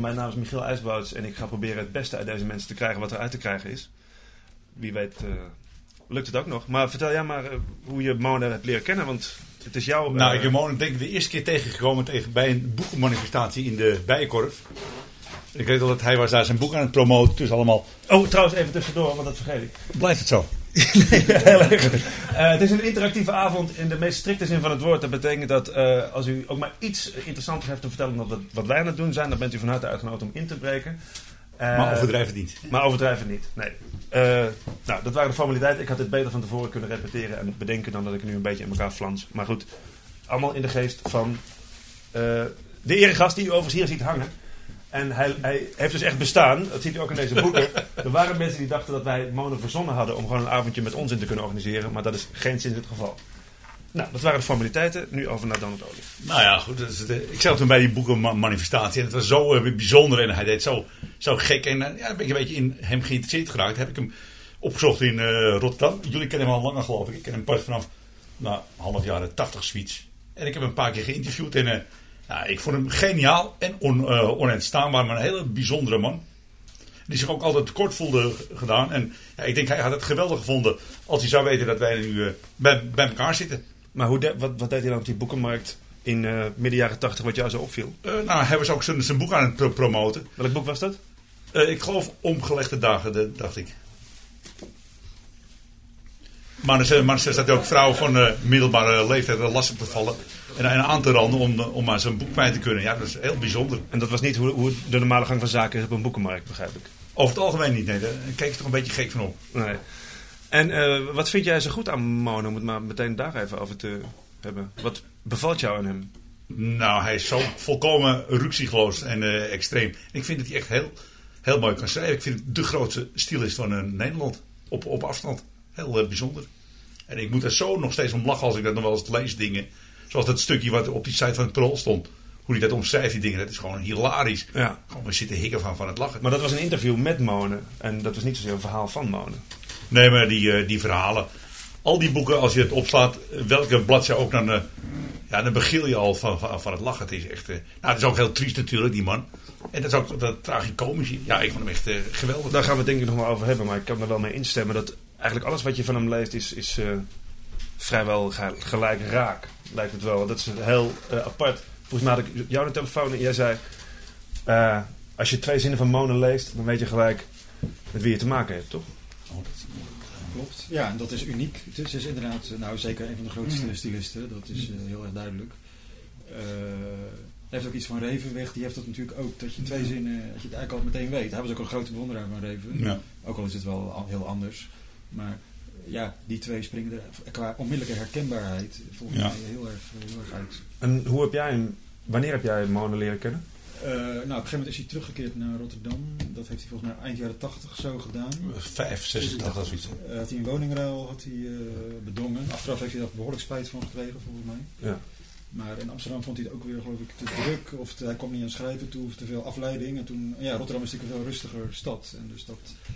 mijn naam is Michiel IJsbouts en ik ga proberen het beste uit deze mensen te krijgen wat er uit te krijgen is. Wie weet lukt het ook nog. Maar vertel jij maar hoe je Mona hebt leren kennen, want het is jouw... ik heb Mona denk ik de eerste keer tegengekomen bij een boekenmanifestatie in de Bijenkorf. Ik weet al dat hij was daar zijn boek aan het promoten, dus allemaal... Oh, trouwens even tussendoor, want dat vergeet ik. Blijft het zo? Nee, heel erg. Het is een interactieve avond in de meest strikte zin van het woord. Dat betekent dat als u ook maar iets interessants heeft te vertellen dan wat wij aan het doen zijn, dan bent u van harte uitgenodigd om in te breken. Maar overdrijf het niet. Maar overdrijf het niet, nee. Nou, dat waren de formaliteiten. Ik had dit beter van tevoren kunnen repeteren en bedenken dan dat ik nu een beetje in elkaar flans. Maar goed, allemaal in de geest van de eregast die u overigens hier ziet hangen. En hij heeft dus echt bestaan. Dat ziet u ook in deze boeken. Er waren mensen die dachten dat wij Mona verzonnen hadden om gewoon een avondje met ons in te kunnen organiseren. Maar dat is geen zin het geval. Nou, dat waren de formaliteiten. Nu over naar Donald Olie. Nou ja, goed. Ik zat toen bij die boekenmanifestatie. En het was zo bijzonder. En hij deed zo gek. En ben ik een beetje in hem geïnteresseerd geraakt. Heb ik hem opgezocht in Rotterdam. Jullie kennen hem al langer, geloof ik. Ik ken hem pas vanaf half jaren 80 zoiets. En ik heb hem een paar keer geïnterviewd. En ik vond hem geniaal en onuitstaanbaar. Maar een hele bijzondere man. Die zich ook altijd tekort voelde gedaan. En ik denk hij had het geweldig gevonden als hij zou weten dat wij nu bij elkaar zitten. Maar wat deed hij dan op die boekenmarkt in midden jaren 80 wat jou zo opviel? Hij was ook zijn boek aan het promoten. Welk boek was dat? Ik geloof Omgelegde Dagen, dacht ik. Maar er staat ook vrouwen van middelbare leeftijd lastig te vallen en aan te randen om aan zijn boek kwijt te kunnen. Ja, dat is heel bijzonder. En dat was niet hoe de normale gang van zaken is op een boekenmarkt, begrijp ik? Over het algemeen niet, nee. Daar keek je toch een beetje gek van op. Nee. En wat vind jij zo goed aan Mona? Om het maar meteen daar even over te hebben. Wat bevalt jou aan hem? Nou, hij is zo volkomen ruksigloos en extreem. Ik vind dat hij echt heel mooi kan schrijven. Ik vind het de grootste stilist van Nederland. Op afstand. Heel bijzonder. En ik moet er zo nog steeds om lachen als ik dat nog wel eens lees dingen. Zoals dat stukje wat op die site van het Parool stond. Hoe hij dat omschrijft, die dingen. Dat is gewoon hilarisch. Ja. Gewoon, we zitten hikken van het lachen. Maar dat was een interview met Mona. En dat was niet zozeer een verhaal van Mona. Nee, maar die verhalen. Al die boeken, als je het opslaat, welke bladzijde ook, dan begil je al van het lachen. Het is echt... het is ook heel triest natuurlijk, die man. En dat is ook dat tragicomische. Ja, ik vond hem echt geweldig. Daar gaan we het denk ik nog maar over hebben. Maar ik kan er wel mee instemmen dat eigenlijk alles wat je van hem leest is vrijwel gelijk raak. Lijkt het wel. Dat is heel apart. Volgens mij had ik jou aan de telefoon en jij zei... als je 2 zinnen van Mona leest, dan weet je gelijk met wie je te maken hebt, toch? Oh, dat klopt. Ja, en dat is uniek. Het is inderdaad zeker een van de grootste stylisten. Dat is heel erg duidelijk. Hij heeft ook iets van Revenweg. Die heeft dat natuurlijk ook. Dat je 2 zinnen, dat je het eigenlijk al meteen weet. Hij was ook een grote bewonderaar van Reven. Ja. Ook al is het wel heel anders. Maar ja, die 2 springen er qua onmiddellijke herkenbaarheid volgens mij heel erg uit. En wanneer heb jij Mona leren kennen? Op een gegeven moment is hij teruggekeerd naar Rotterdam. Dat heeft hij volgens mij eind jaren 80 zo gedaan. 86 of iets. Had hij een woningruil bedongen. Achteraf heeft hij daar behoorlijk spijt van gekregen volgens mij. Ja. Maar in Amsterdam vond hij het ook weer geloof ik te druk. Of hij kwam niet aan schrijven toe of te veel afleiding. En toen, Rotterdam is natuurlijk een veel rustiger stad. En dus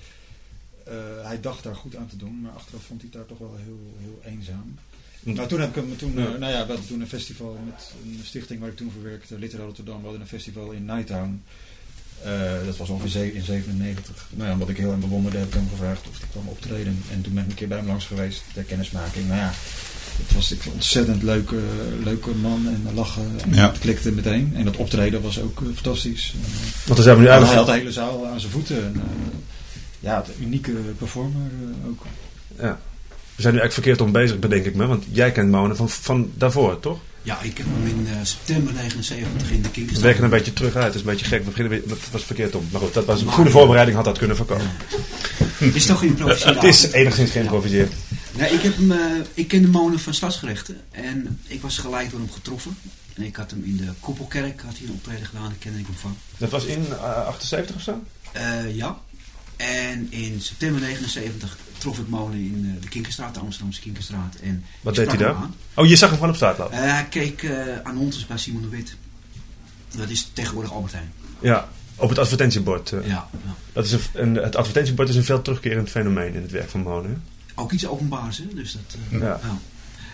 hij dacht daar goed aan te doen. Maar achteraf vond hij het daar toch wel heel eenzaam. Nou, toen heb ik hem we hadden toen een festival met een stichting waar ik toen voor werkte, Literair Rotterdam. We hadden een festival in Nighttown. Dat was ongeveer in 97. Nou ja, wat ik heel erg bewonderde, heb ik hem gevraagd of hij kwam optreden. En toen ben ik een keer bij hem langs geweest ter kennismaking. Nou ja, het was een ontzettend leuke man en lachen. En het klikte meteen. En dat optreden was ook fantastisch. Want dan zijn we nu hij had de hele zaal aan zijn voeten. En, het unieke performer ook. Ja. We zijn nu eigenlijk verkeerd om bezig, bedenk ik me. Want jij kent Mona van daarvoor, toch? Ja, ik heb hem in september 79 in de Kinkerstraat. We werken een beetje terug uit. Dat is een beetje gek. Dat was verkeerd om. Maar goed, dat was een goede voorbereiding, had dat kunnen voorkomen. Ja. Is toch geïmproviseerd? Het is enigszins geïmproviseerd. Nee, ik kende Mona van Stadsgerechten. En ik was gelijk door hem getroffen. En ik had hem in de Koepelkerk een optreden gedaan. Daar kende ik hem van. Dat was in 78 of zo? Ja. En in september 79 trof ik Mona in de Kinkerstraat, de Amsterdamse Kinkerstraat. En wat deed hij daar? Oh, je zag hem gewoon op straat lopen? Hij keek aan ons bij Simon de Wit. Dat is tegenwoordig Albert Heijn. Ja, op het advertentiebord. Ja. Dat is het advertentiebord is een veel terugkerend fenomeen in het werk van Mona. Ook iets openbaars, hè? Dus dat, ja.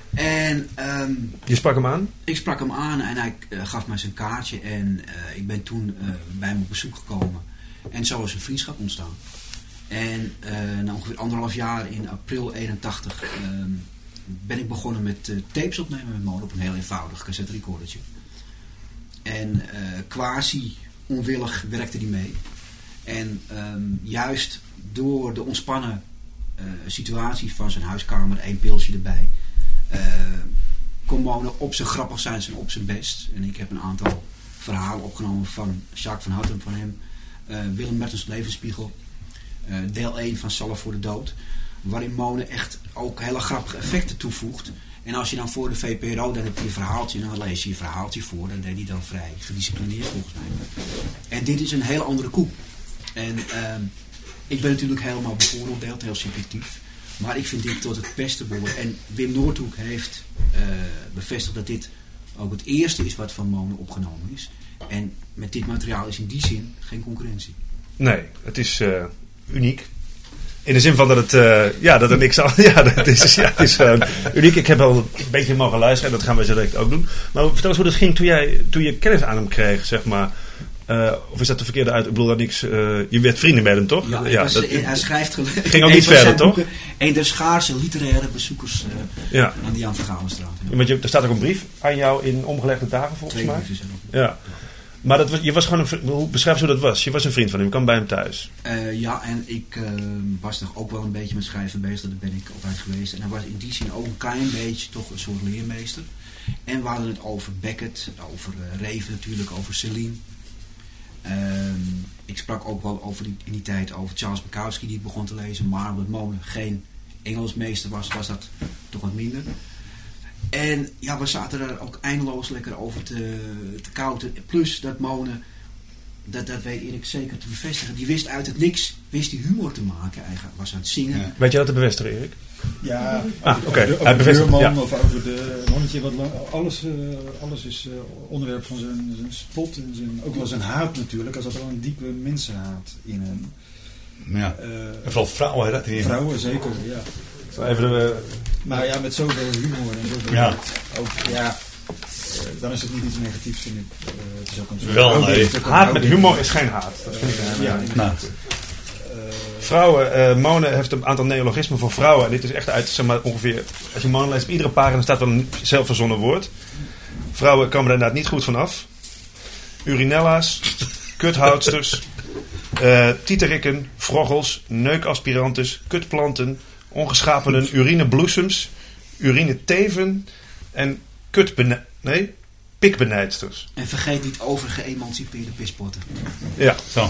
En je sprak hem aan? Ik sprak hem aan en hij gaf mij zijn kaartje. En ik ben toen bij hem op bezoek gekomen. En zo is een vriendschap ontstaan. En na ongeveer 1,5 jaar in april 81 ben ik begonnen met tapes opnemen met Mona op een heel eenvoudig cassette recordertje. En quasi onwillig werkte hij mee. En juist door de ontspannen situatie van zijn huiskamer, 1 pilsje erbij, kon Mona op zijn grappig zijn en op zijn best. En ik heb een aantal verhalen opgenomen van Jacques van Houten van hem, Willem Mertens Levensspiegel, deel 1 van Salve voor de Dood, waarin Mona echt ook hele grappige effecten toevoegt. En als je dan voor de VPRO, dan heb je een verhaaltje, en dan lees je verhaaltje voor, dan deed hij dan vrij gedisciplineerd volgens mij. En dit is een hele andere koek. En ik ben natuurlijk helemaal bevooroordeeld, heel subjectief. Maar ik vind dit tot het beste behoren. En Wim Noordhoek heeft bevestigd dat dit ook het eerste is wat van Mona opgenomen is. En met dit materiaal is in die zin geen concurrentie. Nee, het is uniek. In de zin van dat het, dat er niks aan... Ja, het is uniek. Ik heb al een beetje mogen luisteren en dat gaan we zo direct ook doen. Maar vertel eens hoe dat ging toen je kennis aan hem kreeg, zeg maar. Of is dat de verkeerde uit? Ik bedoel dat niks... je werd vrienden met hem, toch? Ja, hij schrijft... Ging ook niet verder, toch? Een der schaarse literaire bezoekers aan die Jan Vergalenstraat. Ja. Want er staat ook een brief aan jou in Omgelegde Dagen, volgens 2 mij. briefjes. Ja. Maar je was gewoon hoe beschrijf eens hoe dat was. Je was een vriend van hem, je kwam bij hem thuis. Ja, en ik was toch ook wel een beetje met schrijven bezig. Daar ben ik altijd geweest. En hij was in die zin ook een klein beetje toch een soort leermeester. En we hadden het over Beckett, over Reven natuurlijk, over Celine. Ik sprak ook wel over in die tijd over Charles Bukowski die ik begon te lezen. Maar omdat Mona geen Engelsmeester was dat toch wat minder. En ja, we zaten daar ook eindeloos lekker over te kouten. Plus dat Mona, dat weet Erik zeker te bevestigen, die wist uit het niks, wist die humor te maken. Hij was aan het zingen. Ja. Weet je dat te bevestigen, Erik? Ja, over de buurman of over de hondje. Alles is onderwerp van zijn spot en ook wel zijn haat natuurlijk. Er zat wel een diepe mensenhaat in hem. Ja. En vooral vrouwen, dat erin. Vrouwen, zeker, ja. Maar ja, met zoveel humor en zoveel haat. Ook, dan is het niet iets negatiefs, vind ik. Het is ook een soort haat met humor is geen haat. Dat vind ik vrouwen, Mona heeft een aantal neologismen voor vrouwen. En dit is echt uit, zeg maar, ongeveer... Als je Mona leest, op iedere pagina staat wel een zelfverzonnen woord. Vrouwen komen er inderdaad niet goed van af. Urinella's, kuthoudsters, tieterikken, vroggels, neukaspirantes, kutplanten, ongeschapenen urinebloesems, urineteven en pikbenijdsters. En vergeet niet over geëmancipeerde pispotten. Ja. Zo.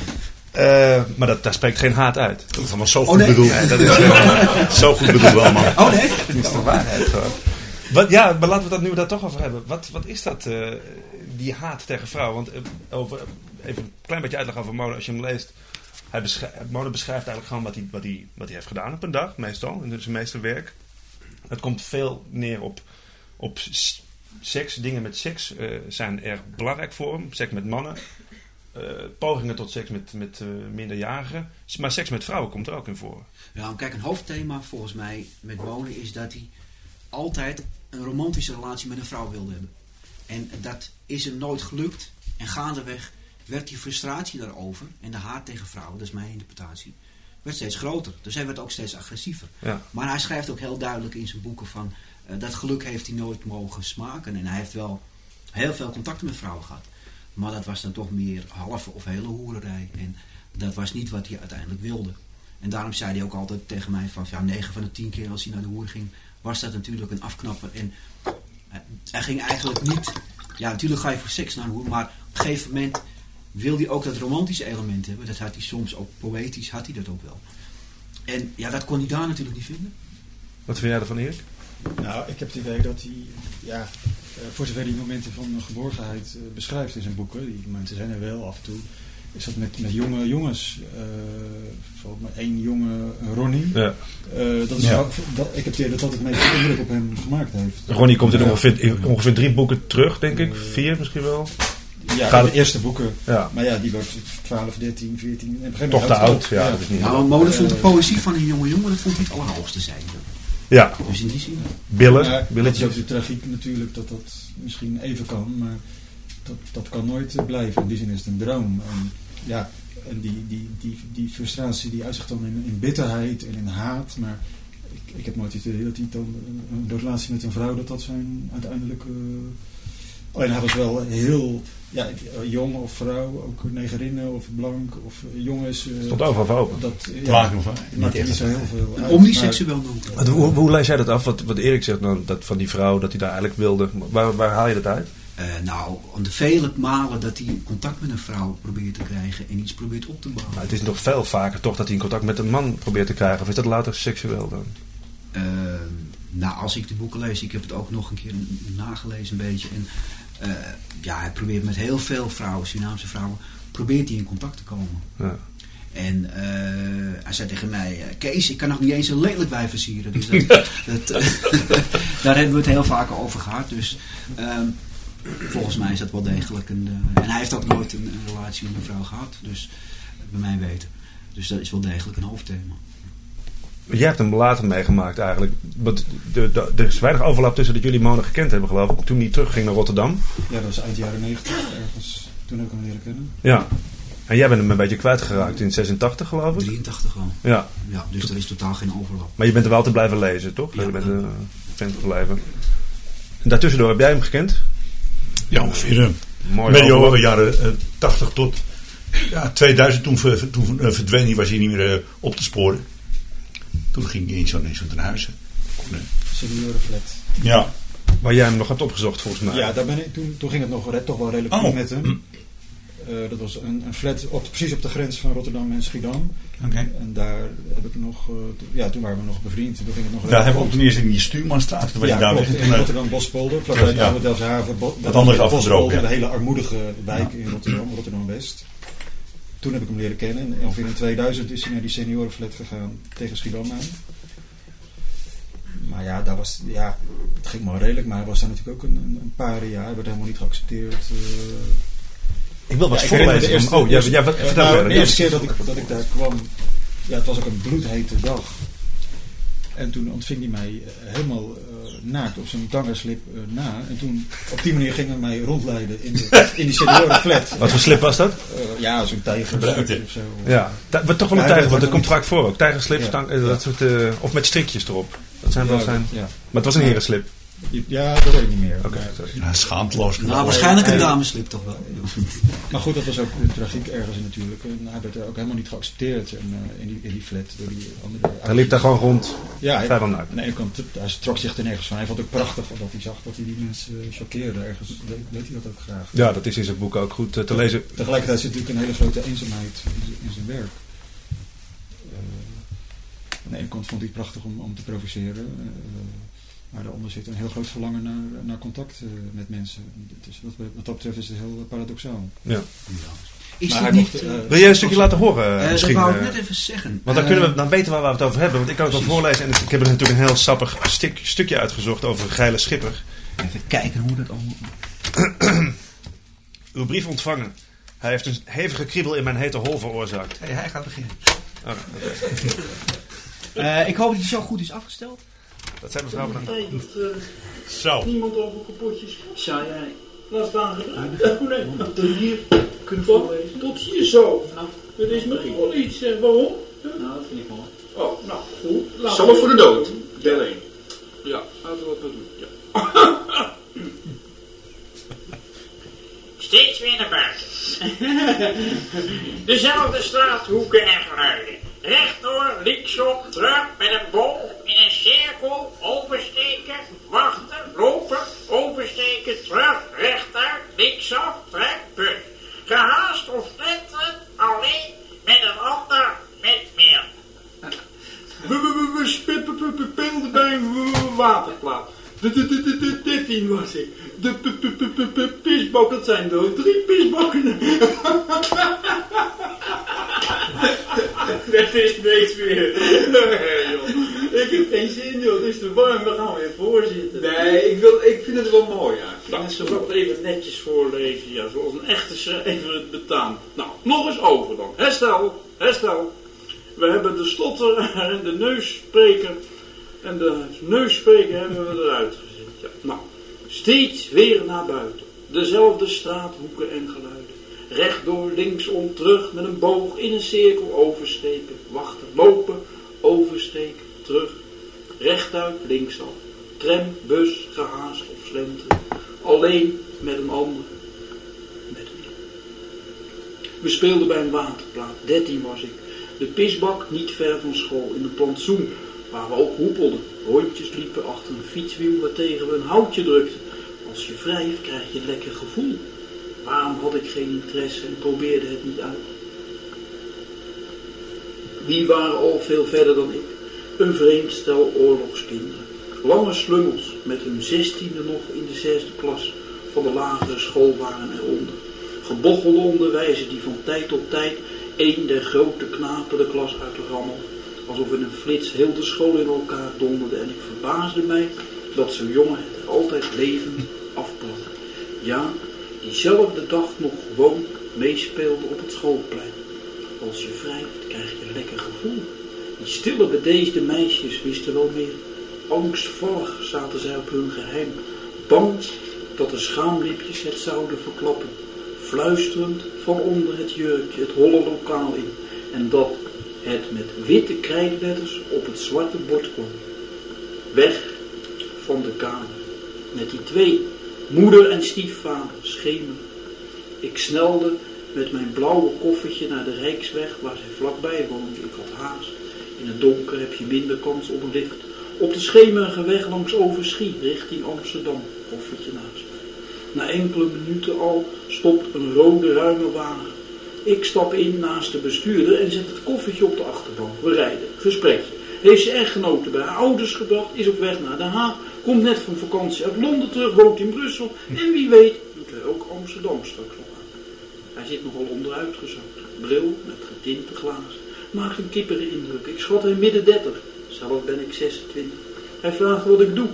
Maar daar spreekt geen haat uit. Dat is allemaal zo goed bedoeld. Nee, dat is zo goed bedoeld allemaal. Oh nee? Dat is de waarheid gewoon. Maar laten we dat nu daar toch over hebben. Wat is dat, die haat tegen vrouwen? Want even een klein beetje uitleg over Mona. Als je hem leest, Mona beschrijft eigenlijk gewoon wat hij heeft gedaan op een dag, meestal. In zijn meeste werk. Het komt veel neer op seks. Dingen met seks zijn erg belangrijk voor hem. Seks met mannen. Pogingen tot seks met minderjarigen. Maar seks met vrouwen komt er ook in voor. Ja, kijk, een hoofdthema volgens mij met Mona is dat hij altijd een romantische relatie met een vrouw wilde hebben. En dat is hem nooit gelukt. En gaandeweg werd die frustratie daarover en de haat tegen vrouwen, dat is mijn interpretatie, werd steeds groter. Dus hij werd ook steeds agressiever. Ja. Maar hij schrijft ook heel duidelijk in zijn boeken van dat geluk heeft hij nooit mogen smaken. En hij heeft wel heel veel contacten met vrouwen gehad. Maar dat was dan toch meer halve of hele hoererij. En dat was niet wat hij uiteindelijk wilde. En daarom zei hij ook altijd tegen mij van 9 van de 10 keer als hij naar de hoer ging, was dat natuurlijk een afknapper. En hij ging eigenlijk niet... Ja, natuurlijk ga je voor seks naar de hoer, maar op een gegeven moment wil hij ook dat romantische element hebben. Dat had hij soms ook poëtisch, had hij dat ook wel. En ja, dat kon hij daar natuurlijk niet vinden. Wat vind jij ervan, Erik? Nou, ik heb het idee dat hij, voor zover die momenten van geborgenheid beschrijft in zijn boeken, die momenten zijn er wel af en toe, is dat met jonge jongens, bijvoorbeeld maar 1 jonge Ronnie. Ja. Ik heb het idee dat het meest indruk op hem gemaakt heeft. Ronnie komt in ongeveer 3 boeken terug, denk ik. 4 misschien wel. Ja, de eerste boeken. Ja. Maar ja, die wordt 12, 13, 14. Toch te oud. Ja, dat is niet Mona vond de poëzie van een jonge jongen, dat vond hij het allerhoogste zijn. Ja. Dus in die zin. Billen. Ja, dat is billetjes. ook de tragiek natuurlijk, dat misschien even kan, maar dat kan nooit blijven. In die zin is het een droom. En die frustratie die uitzicht dan in bitterheid en in haat, maar ik heb nooit het idee dat hij dan een relatie met een vrouw, dat zijn uiteindelijk... alleen hij was wel heel jong of vrouw, ook negerinnen of blank of jongens. Stond overal voor open. Dat Maakt niet zo heel veel uit. Omniseksueel noemen. Hoe lees jij dat af? Wat Erik zegt nou, dat van die vrouw, dat hij daar eigenlijk wilde. Waar haal je dat uit? Nou, aan de vele malen dat hij contact met een vrouw probeert te krijgen en iets probeert op te bouwen. Nou, het is nog veel vaker toch dat hij in contact met een man probeert te krijgen. Of is dat later seksueel dan? Nou, als ik de boeken lees, ik heb het ook nog een keer nagelezen een beetje. En hij probeert met heel veel vrouwen, Surinaamse vrouwen, probeert hij in contact te komen. Ja. En hij zei tegen mij, Kees, ik kan nog niet eens een lelijk wijf versieren. Dus daar hebben we het heel vaak over gehad. Dus volgens mij is dat wel degelijk en hij heeft ook nooit een relatie met een vrouw gehad. Dus bij mij weten. Dus dat is wel degelijk een hoofdthema. Jij hebt hem later meegemaakt eigenlijk. Er is weinig overlap tussen dat jullie Mona gekend hebben, geloof ik. Toen hij terugging naar Rotterdam. Ja, dat was eind jaren 90 ergens. Toen heb ik hem leren kennen. Ja. En jij bent hem een beetje kwijtgeraakt in 86, geloof ik? 83 al. Ja. Ja, dus er is totaal geen overlap. Maar je bent er wel altijd blijven lezen, toch? Ja. Je bent een fan gebleven. En daartussendoor heb jij hem gekend? Ja, ongeveer Mooi medio overlap. jaren 80 tot 2000. Toen verdween hij, was hij niet meer op te sporen. Toen ging hij in zo'n ten huize. Seniorenflat. Ja. Waar jij hem nog hebt opgezocht, volgens mij. Ja, daar ben ik, toen ging het nog toch wel redelijk goed met hem. Dat was een flat precies op de grens van Rotterdam en Schiedam. Okay. En daar heb ik nog... toen waren we nog bevriend. Toen ging het nog Daar hebben we ook toen eerst in die Stuurmanstraat. Ja, klopt. In Rotterdam Bospolder. Vlakbij de oude Delftse Haven. Dat andere is afgedroogd. De hele armoedige wijk in Rotterdam. Rotterdam West. Toen heb ik hem leren kennen. En ongeveer in 2000 is hij naar die seniorenflat gegaan tegen Schiedam aan. Maar ja, daar was, het ging maar redelijk. Maar hij was daar natuurlijk ook een paar jaar. Hij werd helemaal niet geaccepteerd. Ik wil wat voorlezen. Vertel de eerste keer dat ik daar kwam, het was ook een bloedhete dag. En toen ontving hij mij helemaal naakt op zijn tangerslip na. En toen, op die manier ging hij mij rondleiden in die seniorenflat. Wat voor slip was dat? Zo'n tijger of zo. Ja, wat toch wel een tijger, want dat komt vaak voor ook. Tijgerslip, dat soort, of met strikjes erop. Dat zijn wel zijn. Ja. Maar het was een herenslip. Ja, dat weet ik niet meer. Schaamteloos. Nou, waarschijnlijk een dameslip toch wel. Maar goed, dat was ook de tragiek ergens natuurlijk. En hij werd er ook helemaal niet geaccepteerd in die flat. Door die andere hij liep daar gewoon rond. Ja, vrijwel naakt. Aan de ene kant, hij trok zich er nergens van. Hij vond het ook prachtig dat hij zag dat hij die mensen choqueerde. Ergens deed hij dat ook graag. Ja, dat is in zijn boek ook goed te lezen. Tegelijkertijd zit natuurlijk een hele grote eenzaamheid in zijn werk. Aan de ene kant vond hij het prachtig om te provoceren. Maar daaronder zit een heel groot verlangen naar contact met mensen. Dus wat dat betreft is het heel paradoxaal. Ja. Is het niet, wil jij een stukje laten horen? Dat wou ik net even zeggen. Want dan weten we waar we het over hebben. Want ik kan het wel voorlezen. En ik heb er natuurlijk een heel sappig stukje uitgezocht over een geile schipper. Even kijken hoe dat allemaal... Uw brief ontvangen. Hij heeft een hevige kriebel in mijn hete hol veroorzaakt. Hey, hij gaat beginnen. Ik hoop dat hij zo goed is afgesteld. Dat zijn mevrouw bedankt. Zo. Niemand over kapotjes. Zou jij... Laat staan gedaan. Tot hier kunnen voorlezen. Tot hier zo. Nou, dat is misschien wel iets. Waarom? Nou, dat vind ik wel. Oh, nou, goed. Zomaar voor de dood. Deel 1. Ja, laten we wat doen. Ja. Steeds weer naar buiten. Dezelfde straathoeken en geluiden. Rechtdoor, linksom, terug met een boog in een cirkel, oversteken, wachten, lopen, oversteken, terug, rechtuit, linksaf, trek, bus. Gehaast of sletterend, alleen met een ander, met meer. We speelden bij een waterplaat. 13 was ik. De pisbak, dat zijn er 3 pisbakken. Dat is niks meer. Ik heb geen zin, joh. Het is te warm. We gaan weer voorzitten. Nee, ik vind het wel mooi, ja. Nou, ik zal het even netjes voorlezen. Ja, zoals een echte schrijver het betaamt. Nou, nog eens over dan. Herstel. We hebben de stotter en de neusspreker En de neusspreker hebben we eruit gezet. Ja, nou, steeds weer naar buiten. Dezelfde straathoeken en geluiden. Rechtdoor, linksom, terug met een boog in een cirkel oversteken. Wachten, lopen, oversteken, terug. Rechtuit, linksaf. Tram, bus, gehaast of slenteren. Alleen met een ander. Met een. We speelden bij een waterplaat. 13 was ik. De pisbak niet ver van school. In een plantsoen waar we ook hoepelden. Rondjes liepen achter een fietswiel waartegen we een houtje drukten. Als je wrijft krijg je een lekker gevoel. Waarom had ik geen interesse en probeerde het niet uit? Wie waren al veel verder dan ik? Een vreemd stel oorlogskinderen. Lange slungels met hun 16e nog in de 6e klas van de lagere school waren eronder. Gebochelde onderwijzer die van tijd tot tijd een der grote knapen de klas uitrammelde. Alsof in een flits heel de school in elkaar donderde en ik verbaasde mij dat zo'n jongen het er altijd levend afplakte. Ja, diezelfde dag nog gewoon meespeelde op het schoolplein. Als je wrijft krijg je een lekker gevoel. Die stille bedeesde meisjes wisten wel meer. Angstvallig zaten zij op hun geheim. Bang dat de schaamlipjes het zouden verklappen. Fluisterend van onder het jurkje het holle lokaal in. En dat het met witte krijtletters op het zwarte bord kwam. Weg van de kamer. Met die twee, moeder en stiefvader, schemer. Ik snelde met mijn blauwe koffertje naar de Rijksweg waar zij vlakbij woonde. Ik had haast. In het donker heb je minder kans op een lift. Op de schemerige weg langs Overschie richting Amsterdam. Koffertje naast mij. Na enkele minuten al stopt een rode ruime wagen. Ik stap in naast de bestuurder en zet het koffertje op de achterbank. We rijden. Gesprekje. Heeft ze echtgenote bij haar ouders gebracht. Is op weg naar Den Haag. Komt net van vakantie uit Londen terug. Woont in Brussel. En wie weet doet hij ook Amsterdam straks nog aan. Hij zit nogal onderuitgezakt. Bril met getinte glazen. Maakt een kippere indruk. Ik schat hem midden 30. Zelf ben ik 26. Hij vraagt wat ik doe.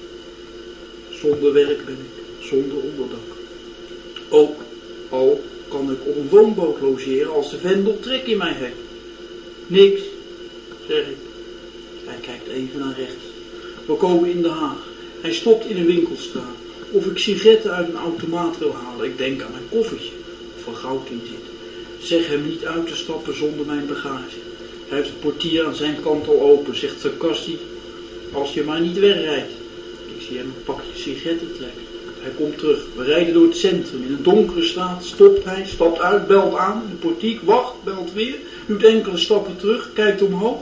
Zonder werk ben ik. Zonder onderdak. Ook al kan ik op een woonboot logeren als de vendel trek in mij heeft. Niks, zeg ik. Hij kijkt even naar rechts. We komen in Den Haag. Hij stopt in een winkelstraat. Of ik sigaretten uit een automaat wil halen. Ik denk aan mijn koffertje. Of er goud in zit. Zeg hem niet uit te stappen zonder mijn bagage. Hij heeft de portier aan zijn kant al open. Zegt sarcastisch. Als je maar niet wegrijdt. Ik zie hem een pakje sigaretten trekken. Hij komt terug. We rijden door het centrum. In een donkere straat stopt hij, stapt uit, belt aan. De portiek wacht, belt weer. Doet enkele stappen terug, kijkt omhoog.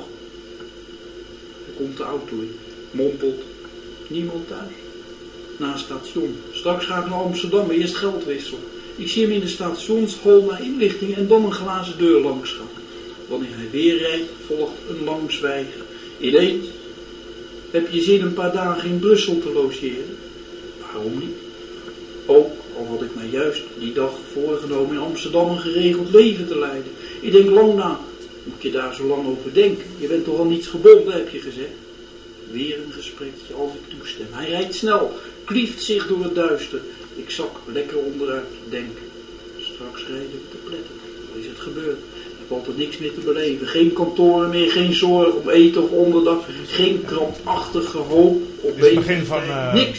Er komt de auto in. Mompelt. Niemand thuis. Na het station. Straks ga ik naar Amsterdam, maar eerst geldwissel. Ik zie hem in de stationshal naar inlichtingen en dan een glazen deur langs gaan. Wanneer hij weer rijdt, volgt een lang zwijgen. Ineens heb je zin een paar dagen in Brussel te logeren. Waarom niet? Ook al had ik mij juist die dag voorgenomen in Amsterdam een geregeld leven te leiden. Ik denk lang na, moet je daar zo lang over denken? Je bent toch al niets gebonden, heb je gezegd. Weer een gesprekje als ik toestem. Hij rijdt snel, klieft zich door het duister. Ik zak lekker onderuit, denk. Straks rijden we te pletten. Wat is het gebeurd? Ik heb altijd niks meer te beleven. Geen kantoren meer, geen zorg om eten of onderdak. Geen krampachtige hoop op het begin van niks.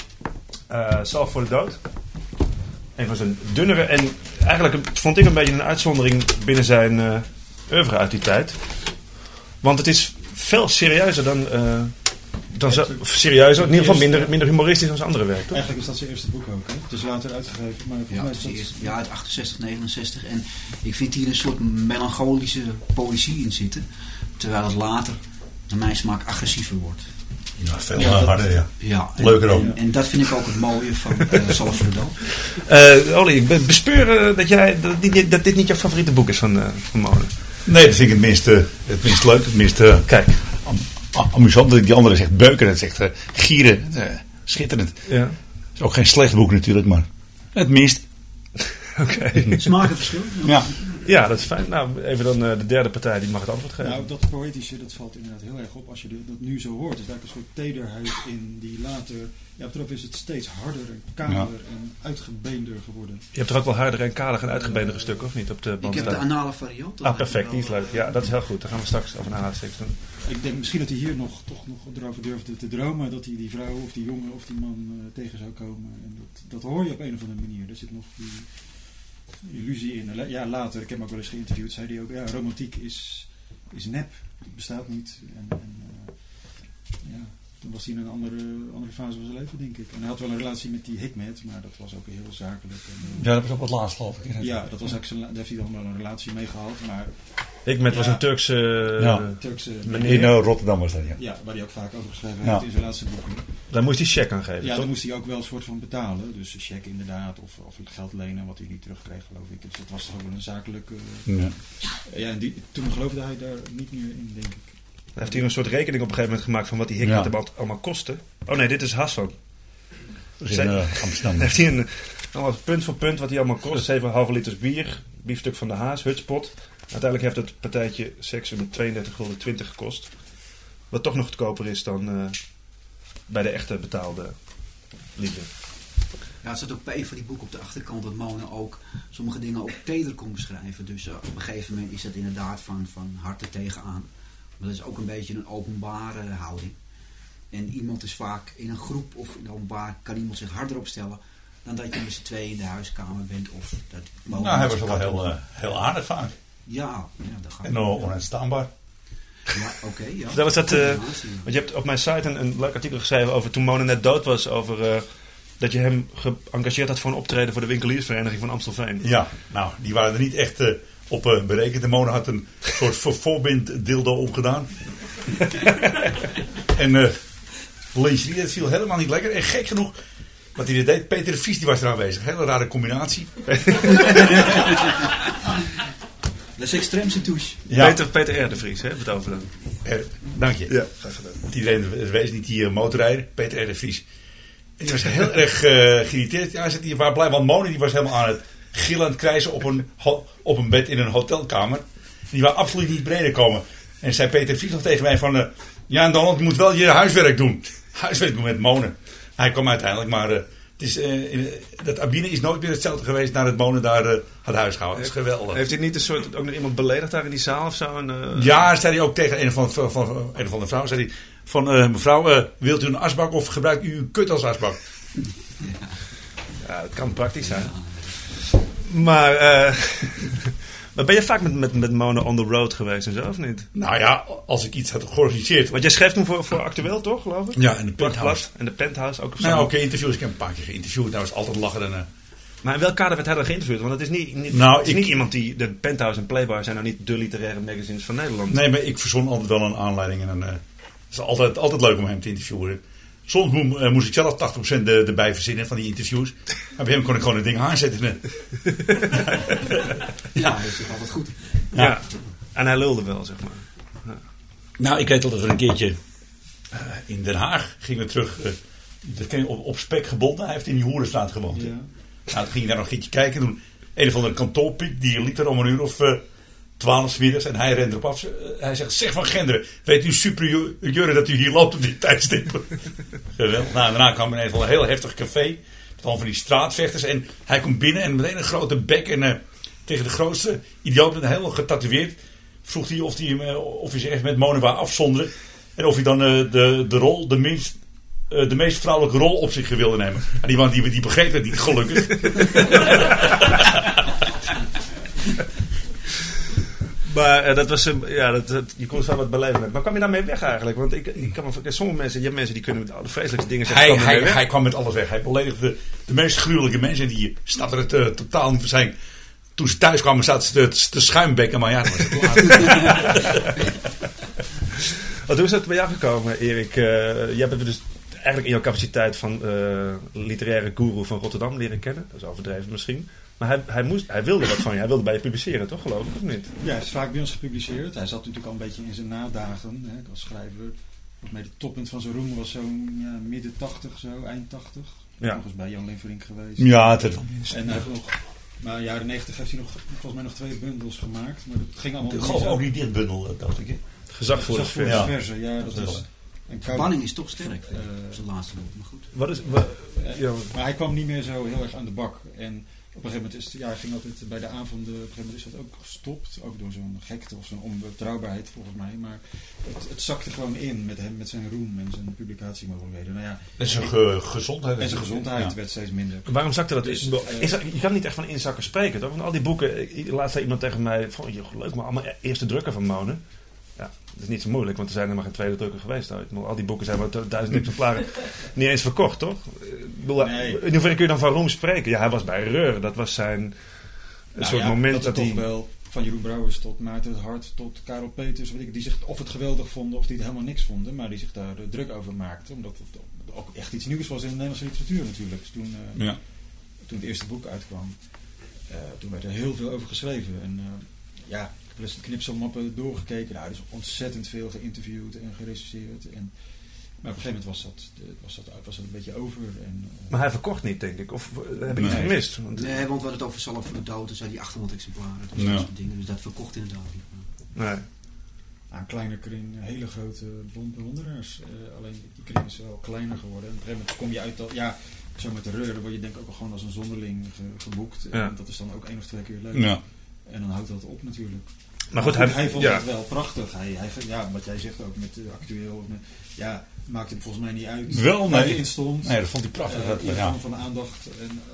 Zelf voor de dood. Een van zijn dunnere en eigenlijk vond ik een beetje een uitzondering binnen zijn oeuvre uit die tijd. Want het is veel serieuzer dan serieuzer, in ieder geval minder humoristisch dan zijn andere werk, toch? Eigenlijk is dat zijn eerste boek ook, hè? Het is later uitgegeven, maar volgens mij is dat... uit 68, 69. En ik vind hier een soort melancholische poëzie in zitten. Terwijl het later, naar mijn smaak, agressiever wordt. Ja, veel harder, ja. Leuker ook. En dat vind ik ook het mooie van Zelf voor de Dood. Olly, ik bespeur dat dit niet jouw favoriete boek is van Molen. Nee, dat vind ik het minst leuk. Het minst amusant. Die andere zegt beuken, het zegt gieren. Schitterend. Ja. Het is ook geen slecht boek natuurlijk, maar het minst. Oké. Smakenverschil. Ja. Ja, dat is fijn. Nou, even dan de derde partij, die mag het antwoord geven. Nou, dat poëtische, dat valt inderdaad heel erg op als je dat nu zo hoort. Dus daar is een soort tederheid in die later... Ja, achteraf is het steeds harder en kaler en uitgebeender geworden. Je hebt er ook wel harder en kaler en uitgebeendere stukken, of niet? Op de band Ik heb de anale variant. perfect, die is leuk. Ja, dat is heel goed. Dan gaan we straks over een seks doen. Ik denk misschien dat hij hier toch nog erover durfde te dromen dat hij die vrouw of die jongen of die man tegen zou komen. En dat hoor je op een of andere manier. Er zit nog die illusie in. Ja, later, ik heb hem ook wel eens geïnterviewd, zei hij ook, ja, romantiek is nep. Het bestaat niet. Ja, toen was hij in een andere fase van zijn leven, denk ik. En hij had wel een relatie met die Hikmet, maar dat was ook heel zakelijk. Ja, dat was ook wat laatst, geloof ik. Ja, dat was eigenlijk daar heeft hij dan wel een relatie mee gehad, maar... Hikmet was een Turkse meneer. In Rotterdam was dat, ja. Ja, waar hij ook vaak over geschreven heeft in zijn laatste boeken. Daar moest hij cheque aan geven, ja, toch? daar moest hij ook wel een soort van betalen. Dus een cheque inderdaad, of geld lenen wat hij niet terugkreeg, geloof ik. Dus dat was toch ook wel een zakelijke... Ja, en toen geloofde hij daar niet meer in, denk ik. Hij heeft hier een soort rekening op een gegeven moment gemaakt van wat die Hikmet allemaal kostte. Oh nee, dit is Hassan. In Amsterdam. Heeft hij allemaal punt voor punt wat hij allemaal kost. 7,5 liters bier, biefstuk van de Haas, hutspot. Uiteindelijk heeft het partijtje seks met 32,20 gekost. Wat toch nog goedkoper is dan bij de echte betaalde liefde. Ja, het staat ook bij een van die boeken op de achterkant dat Mona ook sommige dingen ook teder kon beschrijven. Dus op een gegeven moment is dat inderdaad van harte tegenaan. Maar dat is ook een beetje een openbare houding. En iemand is vaak in een groep of in openbaar kan iemand zich harder opstellen dan dat je met z'n tweeën in de huiskamer bent. Of dat nou, hij was wel heel aardig vaak. Ja, dat gaat. En onuitstaanbaar. Ja, oké. Ja. Dat was dat, want je hebt op mijn site een leuk artikel geschreven over toen Mona net dood was. Over dat je hem geëngageerd had voor een optreden voor de winkeliersvereniging van Amstelveen. Ja, nou, die waren er niet echt op berekend. De Mona had een soort voorbind dildo omgedaan. En lingerie, dat viel helemaal niet lekker. En gek genoeg, wat hij deed, Peter de Vries die was er aanwezig. Hele rare combinatie. Dat is extreemste touche. Ja. Peter R. de Vries, hè? Het over dan. Dank je. Ja, graag gedaan. Iedereen het wees niet die motorrijder. Peter R. de Vries. En die was heel erg geïrriteerd. Ja, die waar blijven, want Mona die was helemaal aan het gillen aan het krijsen op een bed in een hotelkamer. Die wou absoluut niet beneden komen. En zei Peter Vries nog tegen mij van... ja, en Donald, je moet wel je huiswerk doen. Huiswerk doen met Mona. Hij kwam uiteindelijk, maar... dat Abine is nooit meer hetzelfde geweest naar het Mona daar had huis gehouden. Dat is geweldig. Heeft hij niet een soort ook nog iemand beledigd daar in die zaal of zo? Ja, zei hij ook tegen een of andere vrouw. Zei hij van mevrouw, wilt u een asbak of gebruikt u uw kut als asbak? Ja, dat kan praktisch zijn. Maar ben je vaak met Mona on the road geweest en zo, of niet? Nou ja, als ik iets had georganiseerd. Want jij schreef toen voor Actueel, toch, geloof ik? Ja, en de Penthouse. En de Penthouse ook. Nou, oké, interviews. Ik heb een paar keer geïnterviewd. Nou is altijd lachen. En, maar in welk kader werd hij dan geïnterviewd? Want het is niet niet iemand die... De Penthouse en Playboy zijn nou niet de literaire magazines van Nederland. Nee, maar ik verzon altijd wel een aanleiding. En het is altijd leuk om hem te interviewen. Soms moest ik zelf 80% erbij verzinnen van die interviews. Maar bij hem kon ik gewoon een ding aanzetten. Ja, dat is altijd goed. Ja. En hij lulde wel, zeg maar. Ja. Nou, ik weet al dat we een keertje in Den Haag gingen terug. Dat ken je op Spek gebonden. Hij heeft in die Hoerenstraat gewoond. Ja. Nou, toen ging je daar nog een keertje kijken. Toen een of andere kantoorpiek, die liep er om een uur of 12 's middags. En hij rende erop af. Hij zegt, zeg van Genderen, weet u superieur dat u hier loopt op dit tijdstip? Geweldig. Nou, daarna kwam ineens wel een heel heftig café. Met al van die straatvechters. En hij komt binnen en meteen een grote bek. En tegen de grootste idioot, helemaal getatoeëerd. Vroeg hij of hij zich even met Mona wou afzonderen. En of hij dan de meest vrouwelijke rol op zich wilde nemen. En die man die begreep het niet, gelukkig. Maar dat was je kon zo wat beleven met. Maar kwam je daarmee weg eigenlijk? Want ik kan me sommige mensen, je hebt mensen die kunnen met alle vreselijkste dingen zeggen. Hij kwam met alles weg. Hij beledigde de meest gruwelijke mensen. Die snapten het totaal niet van zijn. Toen ze thuis kwamen zaten ze te schuimbekken. Maar ja, dat was het laat. Hoe is dat bij jou gekomen, Erik? Je hebt het dus eigenlijk in jouw capaciteit van literaire guru van Rotterdam leren kennen. Dat is overdreven misschien. Maar hij wilde wat van je. Hij wilde bij je publiceren, toch, geloof ik, of niet? Ja, hij is vaak bij ons gepubliceerd. Hij zat natuurlijk al een beetje in zijn nadagen als schrijver. Volgens mij de toppunt van zijn roem was zo'n midden 80, eind 80. Ja. Nog eens bij Jan Leverink geweest. Ja, het is wel minst. En hij heeft nog Maar in de jaren 90 heeft hij volgens mij nog 2 bundels gemaakt. Maar dat ging allemaal Ik geloof ook niet dit bundel, dacht ik. Gezag voor het vers. verse. Ja, dat is... Verbanning is toch sterk, zijn laatste boek, maar goed. Maar hij kwam niet meer zo heel erg aan de bak. En op een gegeven moment hij ging altijd bij de avonden, op een gegeven moment is dat ook gestopt. Ook door zo'n gekte of zo'n onbetrouwbaarheid volgens mij. Maar het zakte gewoon in met hem, met zijn roem en zijn publicatiemogelijkheden. Nou ja, en zijn gezondheid. En zijn gezondheid werd steeds minder. Waarom zakte dat dus, in? Je kan niet echt van inzakken spreken, toch? Want al die boeken, laatst zei iemand tegen mij, vond je leuk, maar allemaal eerste drukken van Monen. Ja, dat is niet zo moeilijk, want er zijn helemaal geen tweede drukker geweest. Al die boeken zijn maar 1000 exemplaren niet eens verkocht, toch? Nee. In hoeverre kun je dan van roem spreken? Ja, hij was bij Reur. Dat was zijn soort moment dat hij... toch wel van Jeroen Brouwers tot Maarten het Hart tot Karel Peters, die zich of het geweldig vonden of die het helemaal niks vonden, maar die zich daar druk over maakten. Omdat het ook echt iets nieuws was in de Nederlandse literatuur natuurlijk. Dus toen het eerste boek uitkwam, toen werd er heel veel over geschreven. En ik heb eens de knipselmappen doorgekeken. Nou, er is ontzettend veel geïnterviewd en gerecenseerd. Maar op een gegeven moment was dat een beetje over. Maar hij verkocht niet, denk ik. Of heb ik iets gemist? Want we hadden het over Salaf voor de Dood. Dus zei die 800 exemplaren. Dus dat soort dingen. Dus dat verkocht inderdaad niet. Nee. Een kleine kring, hele grote bewonderaars. Alleen die kring is wel kleiner geworden. En op een gegeven moment kom je uit dat... Ja, zo met de Reur word je denk ik ook al gewoon als een zonderling geboekt. En dat is dan ook 1 of 2 keer leuk. Ja. En dan houdt dat op natuurlijk. Maar goed, hij vond het wel prachtig. Hij, wat jij zegt ook met actueel. Maakte hem volgens mij niet uit. Wel, waar hij in stond. Nee, dat vond hij prachtig. Van de aandacht.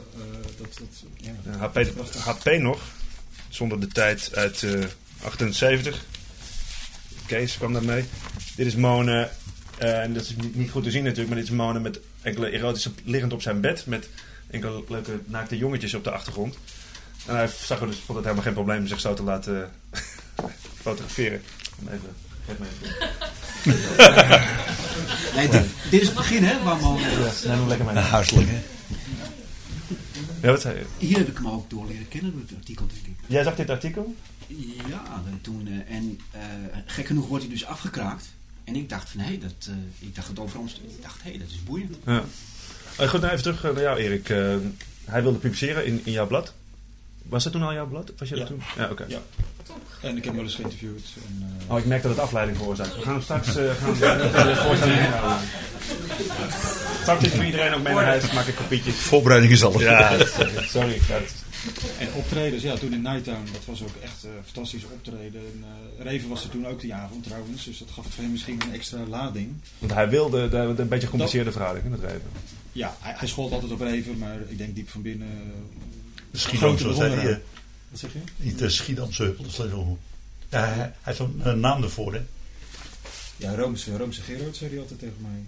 En, HP nog, zonder de tijd uit 78. Kees kwam daarmee. Dit is Monen. En dat is niet goed te zien natuurlijk, maar dit is Monen met enkele erotische liggend op zijn bed. Met enkele leuke naakte jongetjes op de achtergrond. En hij vond het helemaal geen probleem om zich zo te laten fotograferen. Geef me even. Nee, dit is het begin, hè? Waar Monen... neem hem lekker mee. Huiselijk, hè? Ja, wat zei je? Hier heb ik hem ook door leren kennen, het artikel, denk ik. Jij zag dit artikel? Ja, toen... gek genoeg wordt hij dus afgekraakt. En ik dacht van, ik dacht het over ons. Ik dacht, dat is boeiend. Ja. Goed, nou even terug naar jou, Erik. Hij wilde publiceren in jouw blad. Was dat toen al jouw blad? Was je dat toen? Ja, oké. Ja. En ik heb hem wel eens geïnterviewd. Ik merk dat het afleiding veroorzaakt. We gaan hem straks de voorstelling inhouden. Straks is voor iedereen ook mee naar huis. Maak ik kopietjes. Voorbereiding is alles. Ja, sorry. En optredens, toen in Nighttown, dat was ook echt een fantastisch optreden. En, Reven was er toen ook die avond trouwens, dus dat gaf het voor hem misschien een extra lading. Want hij wilde een beetje gecompliceerde verhouding met Reven. Ja, hij schold altijd op Reven, maar ik denk diep van binnen... de Schiedamse, wat zeg je? Niet de Schiedamse Huppel, dat is zo. Ja, hij heeft zo'n naam ervoor, hè? Ja, Roomse Gerard zei hij altijd tegen mij.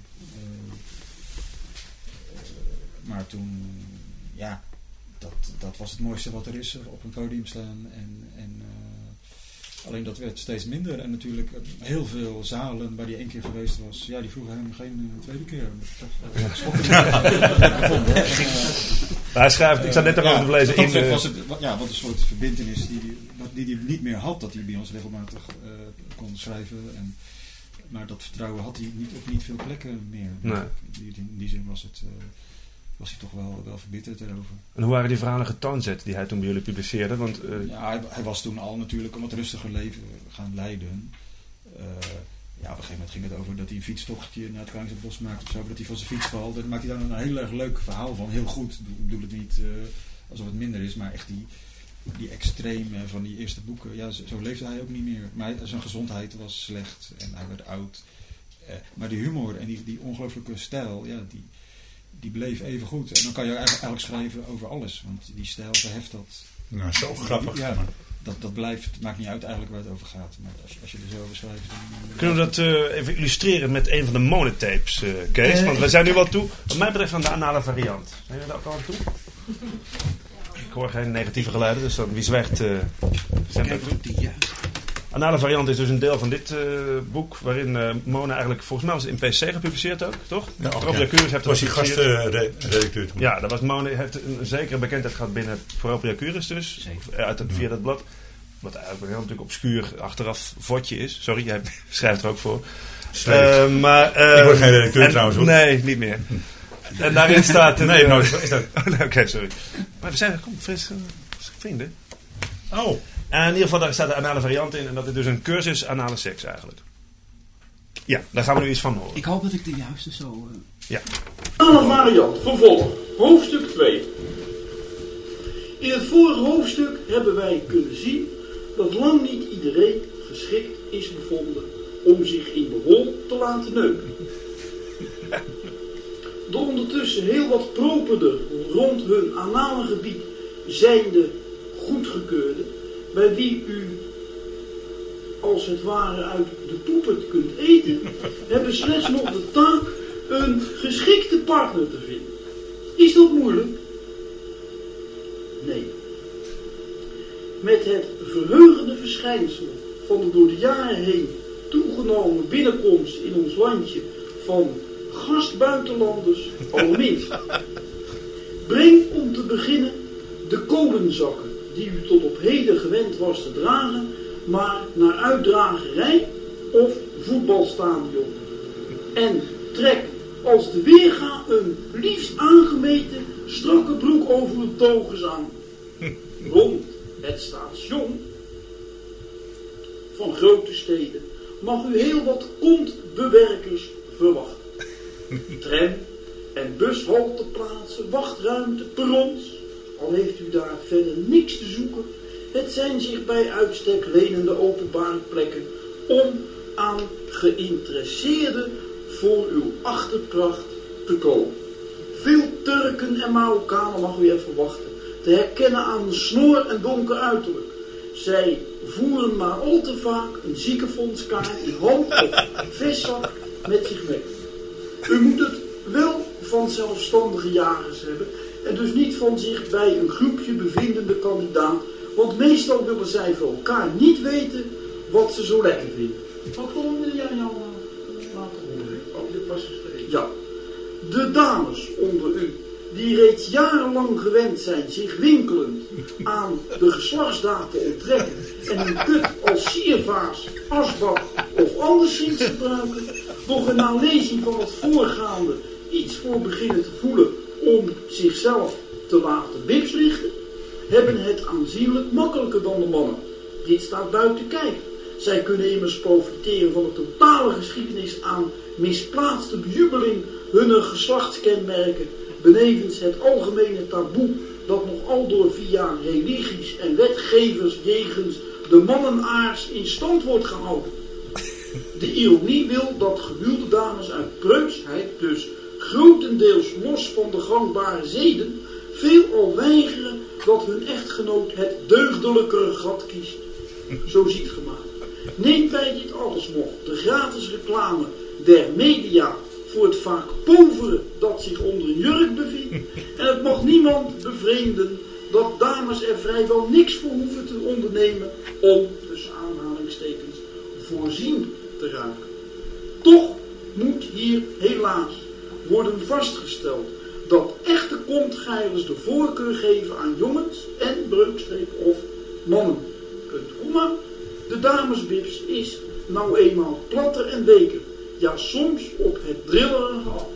Maar toen, dat was het mooiste wat er is, op een podium staan. Alleen dat werd steeds minder. En natuurlijk heel veel zalen waar hij 1 keer geweest was, die vroegen hem geen tweede keer. Hij schrijft, ik zat net erover te lezen. Was het, wat een soort verbintenis die hij niet meer had, dat hij bij ons regelmatig kon schrijven. Maar dat vertrouwen had hij op niet veel plekken meer. Nee. In die zin was hij toch wel verbitterd erover. En hoe waren die verhalen getoonzet die hij toen bij jullie publiceerde? Want, hij was toen al natuurlijk een wat rustiger leven gaan leiden. Op een gegeven moment ging het over dat hij een fietstochtje naar het Koningsbos maakte. Of zo, dat hij van zijn fiets valt. Daar maakt hij dan een heel erg leuk verhaal van. Heel goed. Ik bedoel het niet alsof het minder is, maar echt die extreme van die eerste boeken. Ja, zo leefde hij ook niet meer. Maar zijn gezondheid was slecht en hij werd oud. Maar die humor en die ongelooflijke stijl, die bleef even goed. En dan kan je eigenlijk schrijven over alles. Want die stijl verheft dat. Nou, zo grappig. Ja, dat blijft. Het maakt niet uit eigenlijk waar het over gaat. Maar als je er zo over schrijft... Kunnen we dat even illustreren met een van de monotapes, Kees? Want we zijn nu wel toe, wat mij betreft, aan de anale variant. Zijn jullie daar ook al aan toe? Ik hoor geen negatieve geluiden, dus dan wie zwijgt... Anale variant is dus een deel van dit boek, waarin Mona eigenlijk, volgens mij was het in PC gepubliceerd ook, toch? Ja, Propria Curis heeft was die gastredacteur toen. Ja, dat was Mona, heeft een zekere bekendheid gehad binnen Propria Curis dus, via dat blad. Wat eigenlijk een heel natuurlijk obscuur achteraf vodje is. Sorry, jij schrijft er ook voor. Maar, ik word geen redacteur trouwens hoor. Nee, niet meer. En daarin staat... nee, nooit is dat. Oké, sorry. Maar we zijn... Kom, fris... vinden. Oh. En in ieder geval, daar staat de anale variant in. En dat is dus een cursus anale seks eigenlijk. Ja, daar gaan we nu iets van horen. Ik hoop dat ik de juiste zo... Ja. Anale variant, vervolg. Hoofdstuk 2. In het vorige hoofdstuk hebben wij kunnen zien dat lang niet iedereen geschikt is bevonden om zich in de hol te laten neuken. De ondertussen heel wat properder rond hun anale gebied zijnde goedgekeurde, bij wie u als het ware uit de poepert kunt eten, hebben slechts nog de taak een geschikte partner te vinden. Is dat moeilijk? Nee. Met het verheugende verschijnsel van de door de jaren heen toegenomen binnenkomst in ons landje van gastbuitenlanders allerminst. Breng om te beginnen de kolenzakken die u tot op heden gewend was te dragen, maar naar uitdragerij of voetbalstadion. En trek als de weerga een liefst aangemeten strakke broek over uw togens aan. Rond het station van grote steden mag u heel wat kontbewerkers verwachten. Tram- en bushalteplaatsen, wachtruimte, perrons, al heeft u daar verder niks te zoeken. Het zijn zich bij uitstek lenende openbare plekken om aan geïnteresseerden voor uw achterpracht te komen. Veel Turken en Marokkanen mag u even wachten, te herkennen aan de snor en donker uiterlijk. Zij voeren maar al te vaak een ziekenfondskaart in hand of vestzak met zich mee. U moet het wel van zelfstandige jagers hebben en dus niet van zich bij een groepje bevindende kandidaat, want meestal willen zij voor elkaar niet weten wat ze zo lekker vinden. Wat kon jij jou laten horen? Oh, dit was geschreven. Ja. De dames onder u, die reeds jarenlang gewend zijn zich winkelend aan de geslachtsdaad te onttrekken en hun kut als siervaas, asbak of anderszins gebruiken, doch er na lezing van het voorgaande iets voor beginnen te voelen om zichzelf te laten bipslichten, hebben het aanzienlijk makkelijker dan de mannen. Dit staat buiten kijf. Zij kunnen immers profiteren van de totale geschiedenis aan misplaatste bejubeling hunner geslachtskenmerken, benevens het algemene taboe dat nog aldoor via religies en wetgevers jegens de mannenaars in stand wordt gehouden. De ironie wil dat gehuwde dames uit preutsheid, dus grotendeels los van de gangbare zeden, veelal weigeren dat hun echtgenoot het deugdelijkere gat kiest. Zo ziet gemaakt. Neemt bij dit alles nog de gratis reclame der media voor het vaak povere dat zich onder een jurk bevindt. En het mag niemand bevreemden dat dames er vrijwel niks voor hoeven te ondernemen om, tussen aanhalingstekens, voorzien te raken. Toch moet hier helaas worden vastgesteld dat echte kontgeilers de voorkeur geven aan jongens en breukstreep of mannen. Komma, de damesbips is nou eenmaal platter en weker. Ja, soms op het drillerige af.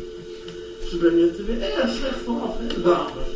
Ze brengen het er weer erg slecht van af, hè, de dames.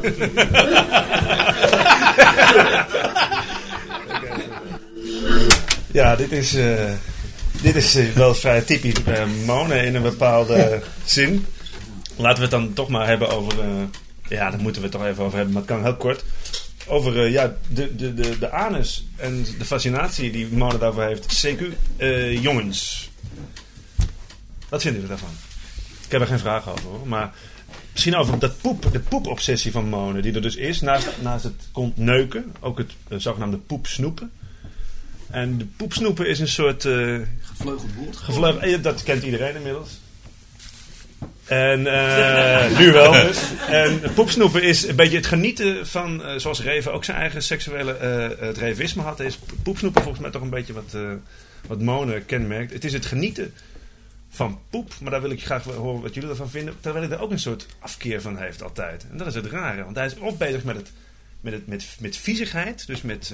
Ja, dit is wel vrij typisch Mone in een bepaalde zin. Laten we het dan toch maar hebben over... ja, daar moeten we het toch even over hebben, maar het kan heel kort. Over de anus en de fascinatie die Mone daarvoor heeft. CQ, jongens. Wat vinden jullie daarvan? Ik heb er geen vragen over hoor, maar misschien over de poepobsessie van Mone, die er dus is, naast het kont neuken, ook het zogenaamde poepsnoepen. En de poepsnoepen is een soort... gevleugeld woord. Dat kent iedereen inmiddels. En nu wel dus. En poepsnoepen is een beetje het genieten van, zoals Reven ook zijn eigen seksuele het revisme had, is poepsnoepen volgens mij toch een beetje wat Mone kenmerkt. Het is het genieten van poep, maar daar wil ik graag horen wat jullie ervan vinden, terwijl hij er ook een soort afkeer van heeft altijd. En dat is het rare, want hij is of bezig met viezigheid, dus met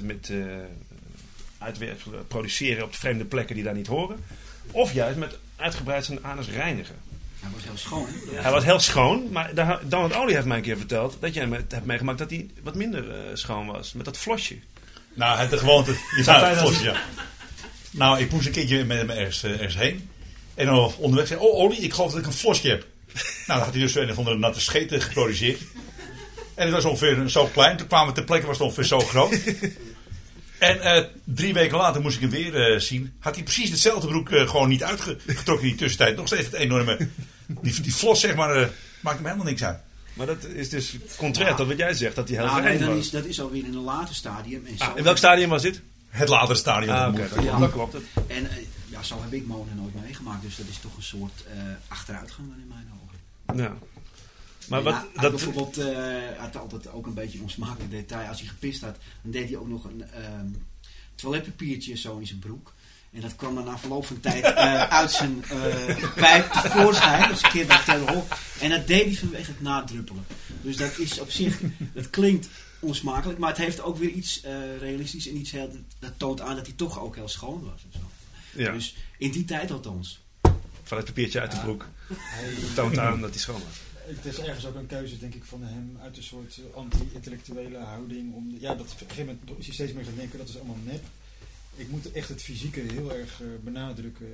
produceren op vreemde plekken die daar niet horen, of juist met uitgebreid zijn anus reinigen. Hij was heel schoon, hè? Hij was heel schoon, maar Donald Olie heeft mij een keer verteld dat jij hebt meegemaakt dat hij wat minder schoon was. Met dat flosje. Nou, hij had de gewoonte... Ja. Nou, ik moest een keertje met hem ergens heen. En dan onderweg zei Olie, ik geloof dat ik een flosje heb. Nou, dan had hij dus een of andere natte scheten geproduceerd. En het was ongeveer zo klein. Toen kwamen we ter plekke, was het ongeveer zo groot. En 3 weken later moest ik hem weer zien. Had hij precies dezelfde broek gewoon niet uitgetrokken in die tussentijd. Nog steeds het enorme... Die flos, zeg maar, maakt hem helemaal niks uit. Maar dat is dus contrair tot wat jij zegt, dat hij heel geheim was. Dat is alweer in een later stadium. En in welk stadium was dit? Het latere stadium. Dat klopt het. En zo heb ik Mona nooit meegemaakt. Dus dat is toch een soort achteruitgang in mijn ogen. Ja. Maar bijvoorbeeld, hij had altijd ook een beetje een onsmakelijk detail. Als hij gepist had, dan deed hij ook nog een toiletpapiertje zo in zijn broek. En dat kwam dan na verloop van tijd uit zijn pijp tevoorschijn. Dus een keer bij Terror. En dat deed hij vanwege het nadruppelen. Dus dat is op zich, dat klinkt onsmakelijk. Maar het heeft ook weer iets realistisch en iets dat toont aan dat hij toch ook heel schoon was. En zo. Ja. Dus in die tijd althans. Van het papiertje uit de broek. Toont aan dat hij schoon was. Het is ergens ook een keuze, denk ik, van hem uit een soort anti-intellectuele houding. Dat op een gegeven moment is hij steeds meer gaan denken, dat is allemaal nep. Ik moet echt het fysieke heel erg benadrukken.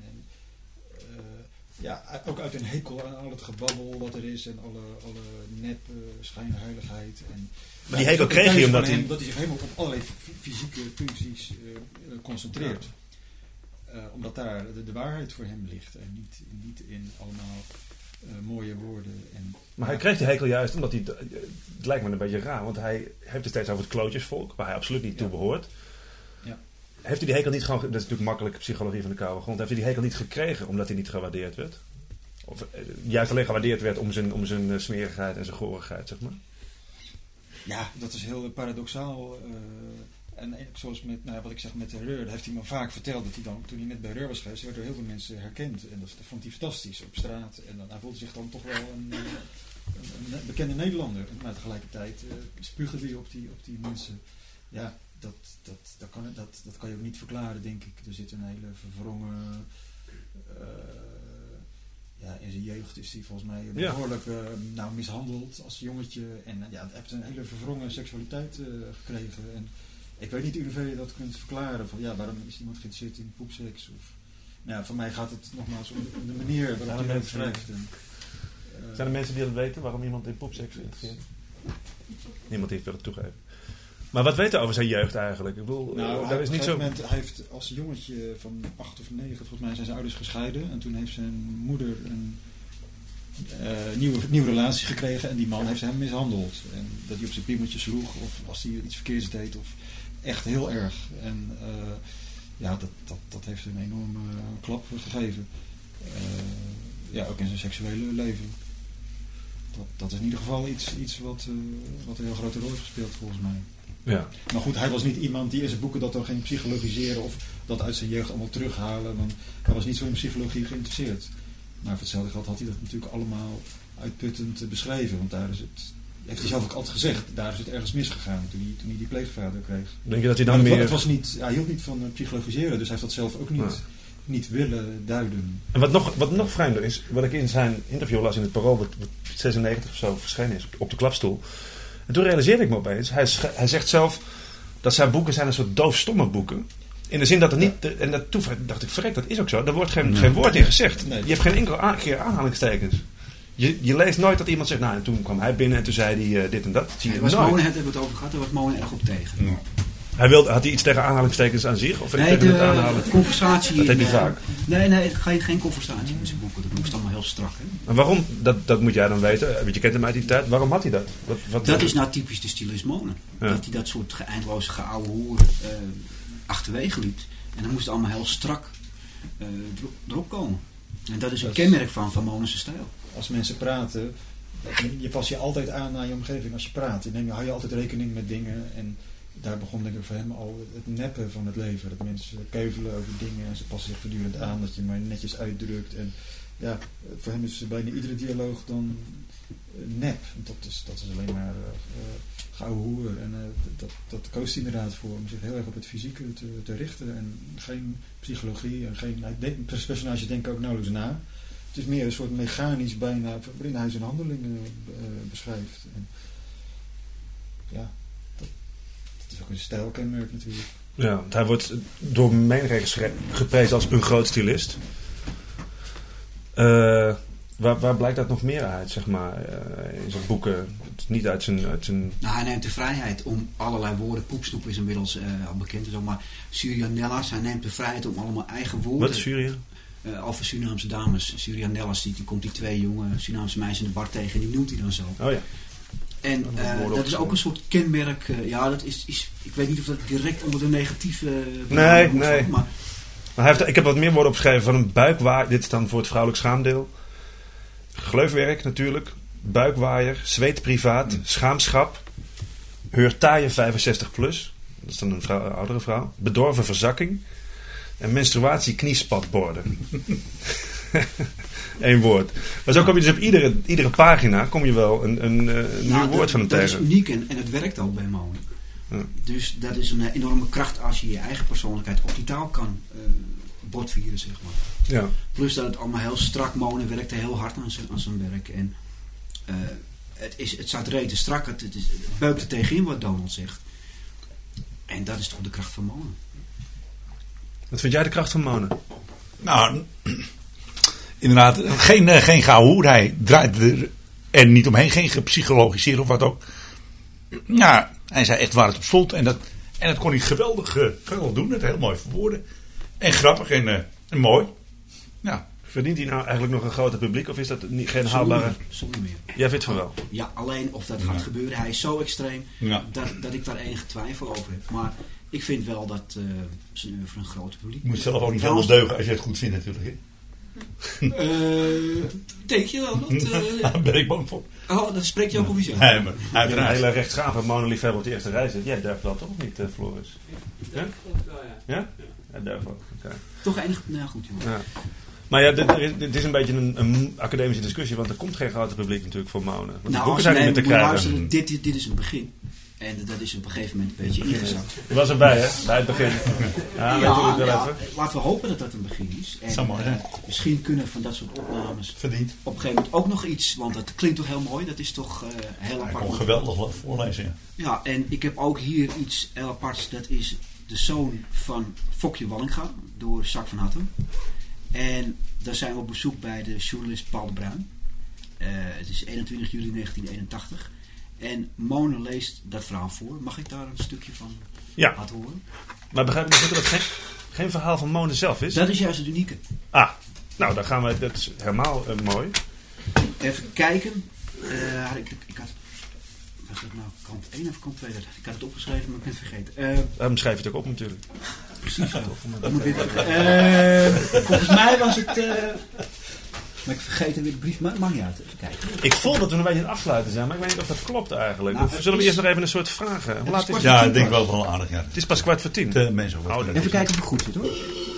Ook uit een hekel aan al het gebabbel wat er is en alle nep, schijnheiligheid. Maar die hekel kreeg hij omdat hij... Dat hij zich helemaal op allerlei fysieke functies concentreert. Omdat daar de waarheid voor hem ligt en niet in allemaal... mooie woorden. Maar hij kreeg die hekel juist omdat hij... Het lijkt me een beetje raar, want hij heeft het steeds over het klootjesvolk, waar hij absoluut niet toe behoort. Ja. Heeft hij die hekel niet gewoon... Dat is natuurlijk makkelijke psychologie van de koude grond. Heeft hij die hekel niet gekregen omdat hij niet gewaardeerd werd? Of juist alleen gewaardeerd werd om zijn smerigheid en zijn gorigheid, zeg maar? Ja, dat is heel paradoxaal. En zoals wat ik zeg met de Reur, dat heeft hij me vaak verteld dat hij dan, toen hij net bij Reur was geweest, werd door heel veel mensen herkend. En dat vond hij fantastisch op straat. En dan, hij voelde zich dan toch wel een bekende Nederlander. Maar tegelijkertijd spuugde hij op die mensen. Ja, dat kan je ook niet verklaren, denk ik. Er zit een hele verwrongen... in zijn jeugd is hij volgens mij behoorlijk mishandeld als jongetje. En hij heeft een hele verwrongen seksualiteit gekregen. En ik weet niet in hoeverre je dat kunt verklaren. Van waarom is iemand geïnteresseerd in poepseks? Voor mij gaat het nogmaals om de manier waarop hij het schrijft. Zijn er mensen die dat weten, waarom iemand in poepseks geïnteresseerd? Niemand heeft willen toegeven. Maar wat weet hij over zijn jeugd eigenlijk? Ik bedoel, hij heeft als jongetje van 8 of 9, volgens mij zijn zijn ouders gescheiden. En toen heeft zijn moeder een nieuwe relatie gekregen. En die man heeft hem mishandeld. En dat hij op zijn piemeltje sloeg. Of als hij iets verkeerds deed. Of echt heel erg. En dat heeft hem een enorme klap gegeven. Ook in zijn seksuele leven. Dat is in ieder geval iets wat een heel grote rol heeft gespeeld volgens mij. Ja. Maar goed, hij was niet iemand die in zijn boeken dat dan ging psychologiseren of dat uit zijn jeugd allemaal terughalen. Want hij was niet zo in psychologie geïnteresseerd. Maar voor hetzelfde geld had hij dat natuurlijk allemaal uitputtend beschreven. Want daar is het, heeft hij zelf ook altijd gezegd, daar is het ergens misgegaan toen hij die pleegvader kreeg. Denk je dat hij dan meer... Hij hield niet van psychologiseren, dus hij heeft dat zelf ook niet willen duiden. En wat nog vreemder is, wat ik in zijn interview las in het Parool, wat 96 of zo verschenen is, op de klapstoel. En toen realiseerde ik me opeens, hij zegt zelf dat zijn boeken zijn een soort doofstomme boeken. In de zin dat er niet, en toen dacht ik, verrek, dat is ook zo. Daar wordt geen woord in gezegd. Nee. Je hebt geen enkele keer aanhalingstekens. Je leest nooit dat iemand zegt, en toen kwam hij binnen en toen zei hij dit en dat. Zie je nooit. Mona hebben we het over gehad, daar was Mona erg op tegen. Ja. Had hij iets tegen aanhalingstekens aan zich? Of nee, de conversatie... Dat heb je vaak. Nee, geen conversatie in zijn boeken. Dat moest allemaal heel strak. Hè? En waarom? Dat moet jij dan weten. Want je kent hem uit die tijd. Waarom had hij dat? Dat is nou typisch de stylist Mona. Ja. Dat hij dat soort eindeloze geouwe hoer achterwege liet. En dan moest het allemaal heel strak erop komen. En dat is een kenmerk van Mona's stijl. Als mensen praten, je pas je altijd aan naar je omgeving als je praat. Dan hou je altijd rekening met dingen. En daar begon denk ik voor hem al het neppen van het leven. Dat mensen keuvelen over dingen en ze passen zich voortdurend aan. Dat je maar netjes uitdrukt. En ja, voor hem is bijna iedere dialoog dan nep. Dat is alleen maar gouden hoer. En dat koos hij inderdaad voor om zich heel erg op het fysieke te richten. En geen psychologie. En het personage denkt ook nauwelijks na. Het is meer een soort mechanisch bijna, waarin hij zijn handelingen beschrijft. En, ja, dat is ook een stijlkenmerk natuurlijk. Ja, want hij wordt door menigeen geprezen als een groot stylist. Waar blijkt dat nog meer uit, zeg maar, in zijn boeken? Het is niet uit zijn... Nou, hij neemt de vrijheid om allerlei woorden... Poepsnoep is inmiddels al bekend, zeg maar Surianellas. Hij neemt de vrijheid om allemaal eigen woorden... Wat is Surian? Over Surinaamse dames. Surianellas, die komt die 2 jonge Surinaamse meisjes in de bar tegen... en die noemt hij dan zo. Oh ja. En dat is ook een soort kenmerk... dat is, ik weet niet of dat direct onder de negatieve... Nee. Valt, maar ik heb wat meer woorden opgeschreven van een buikwaaier. Dit is dan voor het vrouwelijk schaamdeel. Gleufwerk natuurlijk. Buikwaaier. Zweet privaat. Schaamschap. Heurtaaie 65 plus. Dat is dan een oudere vrouw. Bedorven verzakking. En menstruatie kniespatborden. 1 woord. Maar zo kom je dus op iedere pagina kom je wel een nieuw woord van hem tegen. Dat is uniek en het werkt ook bij Monen. Ja. Dus dat is een enorme kracht als je je eigen persoonlijkheid op die taal kan botvieren, zeg maar. Ja. Plus dat het allemaal heel strak. Monen werkte heel hard aan zijn werk. En het staat rete strak. Het beukt er tegenin wat Donald zegt. En dat is toch de kracht van Monen. Wat vind jij de kracht van Monen? Nou, inderdaad, geen gehoer. Hij draait er niet omheen. Geen gepsychologiseerd of wat ook. Ja, hij zei echt waar het op stond. En dat kon hij geweldig doen. Het heel mooi verwoorden. En grappig en mooi. Ja. Verdient hij nou eigenlijk nog een groter publiek? Of is dat geen haalbare... Zonder meer. Jij vindt van wel? Ja, alleen of dat gaat gebeuren. Hij is zo extreem dat ik daar enige twijfel over heb. Maar ik vind wel dat zijn oeuvre een groot publiek... Je moet zelf ook niet helemaal deugen als je het goed vindt natuurlijk. Hè? Denk je wel? Daar ben ik bang voor. Oh, dat spreekt je ook over jezelf. Nee, maar uiteraard. Een hele rechtschapen Monen-liefhebber op de eerste rij zit. Jij durft dat toch niet, Floris? Ja? Ja? Ja, durft ook. Okay. Toch enig... Nou goed, jongen. Ja. Maar ja, dit is een beetje een academische discussie, want er komt geen groter publiek natuurlijk voor Monen. Want nou, boeken zijn niet meer te krijgen. Dit is een begin. En dat is op een gegeven moment een beetje ingezakt. Je was erbij, hè? Bij het begin. Ja, laten we hopen dat dat een begin is. En misschien kunnen van dat soort opnames verdient op een gegeven moment ook nog iets. Want dat klinkt toch heel mooi. Dat is toch heel apart. Hij kon geweldig voorlezen. Ja, en ik heb ook hier iets heel aparts. Dat is de zoon van Fokje Wallinga. Door Jacques van Hattem. En daar zijn we op bezoek bij de journalist Paul de Bruin. Het is 21 juli 1981. En Monen leest dat verhaal voor. Mag ik daar een stukje van laten horen? Maar begrijp ik dat het geen verhaal van Monen zelf is? Dat is juist het unieke. Ah, nou dan gaan we... Dat is helemaal mooi. Even kijken. Ik had... Was dat nou kant 1 of kant 2? Ik had het opgeschreven, maar ik ben het vergeten. Daarom schrijf je het ook op natuurlijk. Precies. Volgens mij was het... Maar ik vergeet weer de brief, maar mag niet uit. Even kijken. Ik voel dat we een beetje aan het afsluiten zijn, maar ik weet niet of dat klopt eigenlijk. Nou, zullen we eerst nog even een soort vragen? Hoe laat is het? Ja, ik denk wel van aardig. Ja. Het is pas 9:15. Even kijken of het goed zit hoor.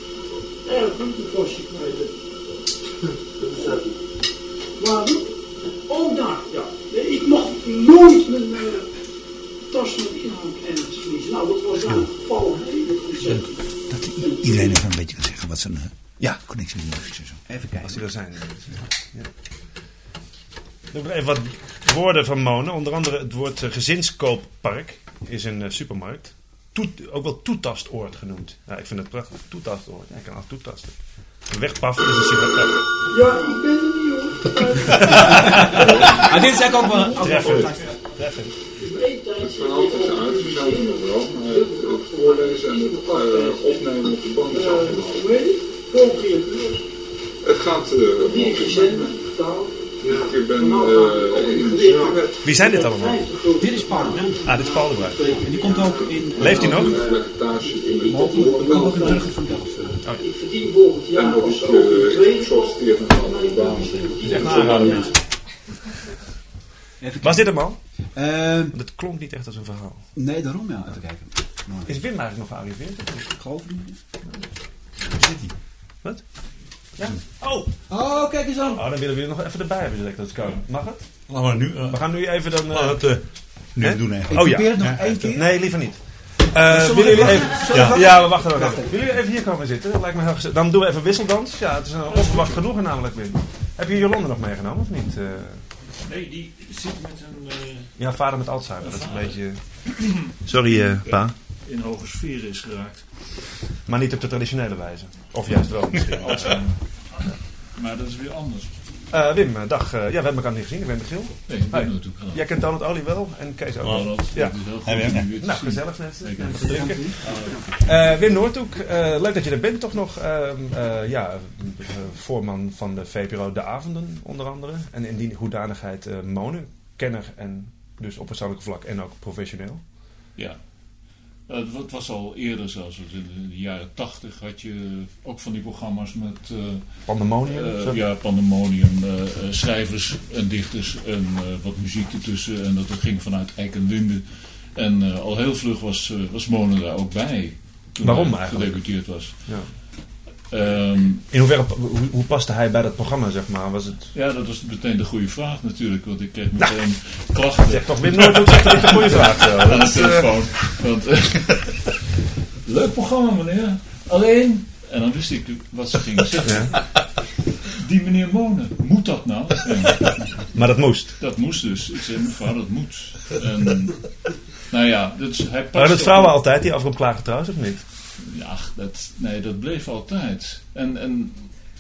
Waarom? Oh, daar, ja. Ik mocht nooit mijn tas met inhoud ergens verliezen. Nou, dat was nou het geval. Dat iedereen even een beetje kan zeggen wat zijn... connectie met de muziek. Even kijken. Als die er zijn. Ja. Nog even wat woorden van Monen. Onder andere het woord gezinskooppark is een supermarkt. Ook wel toetastoord genoemd. Ja, ik vind het prachtig. Toetastoord. Ja, ik kan alles toetasten. Wegpaffen is een sigaret. Ja, ik ben er niet hoor. Maar dit is eigenlijk ook wel... Treffend. Het verhaal is uitgezonden nog wel, maar het voorlezen en het opnemen op de band is afgelopen. Het gaat ik ben Wie zijn dit allemaal? Dit is Paul de Bruin. Ah, dit is Paul de Bruin. En die komt ook in... Leeft hij nog? Mogelijk. Die komt ook in Brugge van Delft. Ik verdien volgend jaar als gesolliciteerd naar een andere baan. Dat is echt een aanrader mensen. Was dit hem al? Dat klonk niet echt als een verhaal. Nee, daarom ja. Even kijken. Is Wim eigenlijk nog gearriveerd? Ik geloof het niet. Waar zit hij? Wat? Ja? Oh, kijk eens aan. Oh, dan willen we nog even erbij hebben, dat kan. Mag het? Laten we nu... we gaan nu even dan... nu doen eigenlijk. Ik probeer het nog één keer. Nee, liever niet. Willen jullie even... Ja, we wachten nog even. Willen jullie even hier komen zitten? Dat lijkt me heel gezellig. Dan doen we even wisseldans. Ja, het is onverwacht genoegen namelijk weer. Heb je Jolande nog meegenomen of niet? Nee, die zit met een... Ja, vader met Alzheimer. Dat is een beetje... Sorry, pa. In hoge sferen is geraakt. Maar niet op de traditionele wijze. Of juist wel misschien. Maar dat is weer anders. Wim, dag. Ja, we hebben elkaar niet gezien. Ik ben Michiel. Nee, ik ben naartoe gedaan. Jij kent Donald Olie wel en Kees ook wel. Donald, ja. dat is heel goed om u weer te Nou, zien. gezellig net. Te drinken. Wim Noordhoek, leuk dat je er bent toch nog. Voorman van de VPRO De Avonden onder andere. En in die hoedanigheid Mone, kenner en dus op persoonlijk vlak en ook professioneel. Ja. Het was al eerder zelfs, in de jaren 80 had je ook van die programma's met... Pandemonium? Ja, Pandemonium. Schrijvers en dichters en wat muziek ertussen. En dat ging vanuit Eik en Linde. En al heel vlug was Mone daar ook bij. Toen Waarom hij eigenlijk? gedebuteerd was. Ja. In hoeverre, hoe paste hij bij dat programma, zeg maar? Was het... Ja, dat was meteen de goede vraag natuurlijk. Want ik kreeg meteen klachten. Zeg toch Wim Noordhoek, zegt dat niet de goede vraag. Zo. Aan de telefoon. Want, leuk programma meneer. Alleen, en dan wist ik wat ze gingen zeggen. Ja. Die meneer Mone, moet dat nou? Maar dat moest? Dat moest dus. Ik zei, mevrouw, dat moet. En, nou ja, dus hij past. Maar dat vrouwen altijd die afroep klagen trouwens, of niet? Ja, dat bleef altijd. En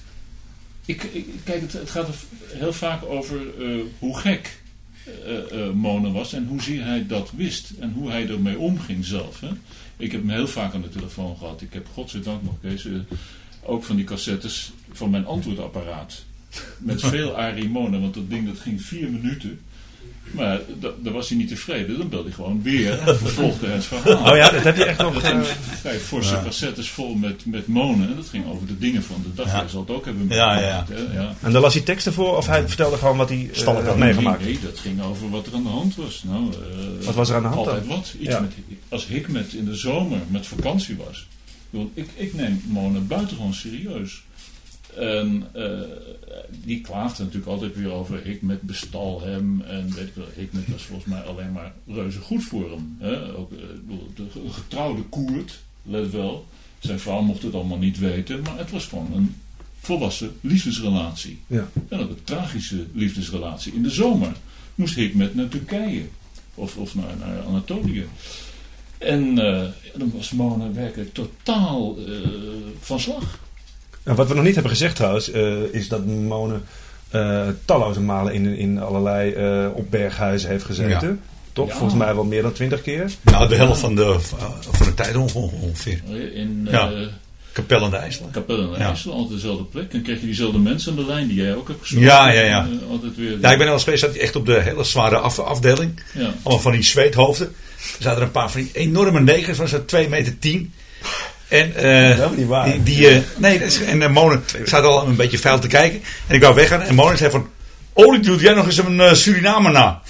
kijk, het gaat er heel vaak over hoe gek Mone was en hoezeer hij dat wist en hoe hij ermee omging zelf. Hè. Ik heb hem heel vaak aan de telefoon gehad. Ik heb godzijdank nog, Kees, ook van die cassettes van mijn antwoordapparaat. Met veel Arie Mone, want dat ding dat ging 4 minuten. Maar daar was hij niet tevreden. Dan belde hij gewoon weer en vervolgde het verhaal. Oh ja, dat heb je echt nog... Dat zijn 5 forse cassettes vol met Mone. En dat ging over de dingen van de dag. Hij zal het ook hebben meegemaakt. Ja. En daar las hij teksten voor? Of hij vertelde gewoon wat hij had meegemaakt? Nee, dat ging over wat er aan de hand was. Nou, wat was er aan de hand altijd dan? Wat. Iets met, als Hikmet in de zomer met vakantie was. Ik neem Mone buitengewoon serieus. En die klaagde natuurlijk altijd weer over Hikmet bestal hem. En weet ik wel, Hikmet was volgens mij alleen maar reuze goed voor hem. Hè? Ook, de getrouwde Koert, let wel. Zijn vrouw mocht het allemaal niet weten. Maar het was gewoon een volwassen liefdesrelatie. Ja. En ook een tragische liefdesrelatie. In de zomer moest Hikmet naar Turkije. Of naar Anatolië. En dan was Mone werkelijk totaal van slag. Nou, wat we nog niet hebben gezegd trouwens, is dat Mone talloze malen in allerlei opberghuizen heeft gezeten. Ja. Toch? Ja. Volgens mij wel meer dan 20 keer. Nou, de helft van de tijd ongeveer. In Capelle aan de IJssel. Capelle aan de IJssel, altijd dezelfde plek. En krijg je diezelfde mensen aan de lijn die jij ook hebt gesproken. Ja. Altijd weer ja, ik ben al eens geweest echt op de hele zware afdeling. Ja. Allemaal van die zweethoofden. Er zaten er een paar van die enorme negers, van zo'n 2,10 meter. En dat is niet waar. En Mone zat al een beetje vuil te kijken. En ik wou weggaan. En Mone zei van... Olie, doet jij nog eens een Surinamer na?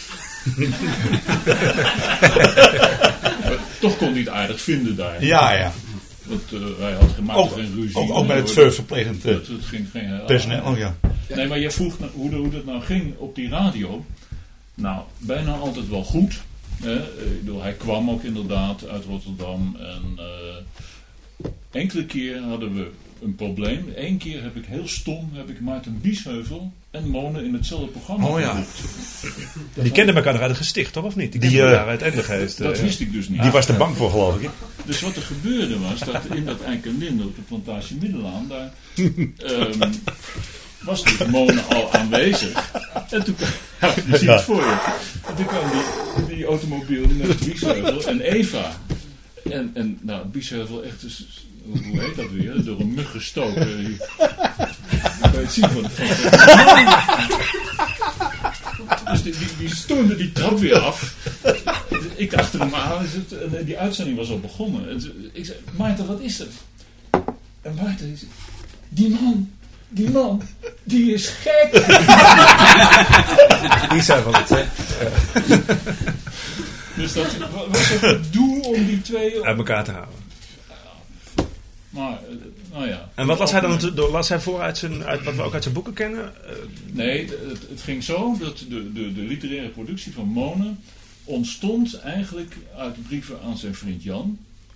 Toch kon hij het aardig vinden daar. Ja. Want hij had gemaakt geen ruzie. Ook met het verplegend personeel. Oh ja. Nee, maar jij vroeg hoe dat nou ging op die radio. Nou, bijna altijd wel goed. Hij kwam ook inderdaad uit Rotterdam. En enkele keer hadden we een probleem. Eén keer heb ik heel stom Maarten Biesheuvel en Mone in hetzelfde programma geroepen. Die kenden elkaar uit het gesticht, toch? Of niet? Die uit Endegeest. Dat wist ik dus niet. Die was er bang voor, geloof ik. Dus wat er gebeurde was, dat in dat Eik en Linde op de plantage Middelaan, daar was dus Mone al aanwezig. En toen je ziet het voor je. En toen kwam die automobiel met Biesheuvel en Eva. En nou, Biesheuvel echt... Hoe heet dat weer? Door een mug gestoken. Kan je het zien van Dus die stormde die trap weer af. Ik achter hem aan. Die uitzending was al begonnen. Ik zei, Maarten, wat is het? En Maarten zei, die man, die is gek. Die zijn van het, hè? Dus dat was het doel om die twee... uit elkaar te houden. Maar, nou ja. En wat las hij dan? Las hij voor uit wat we ook uit zijn boeken kennen? Nee, het ging zo dat de literaire productie van Mone ontstond eigenlijk uit brieven aan zijn vriend Jan.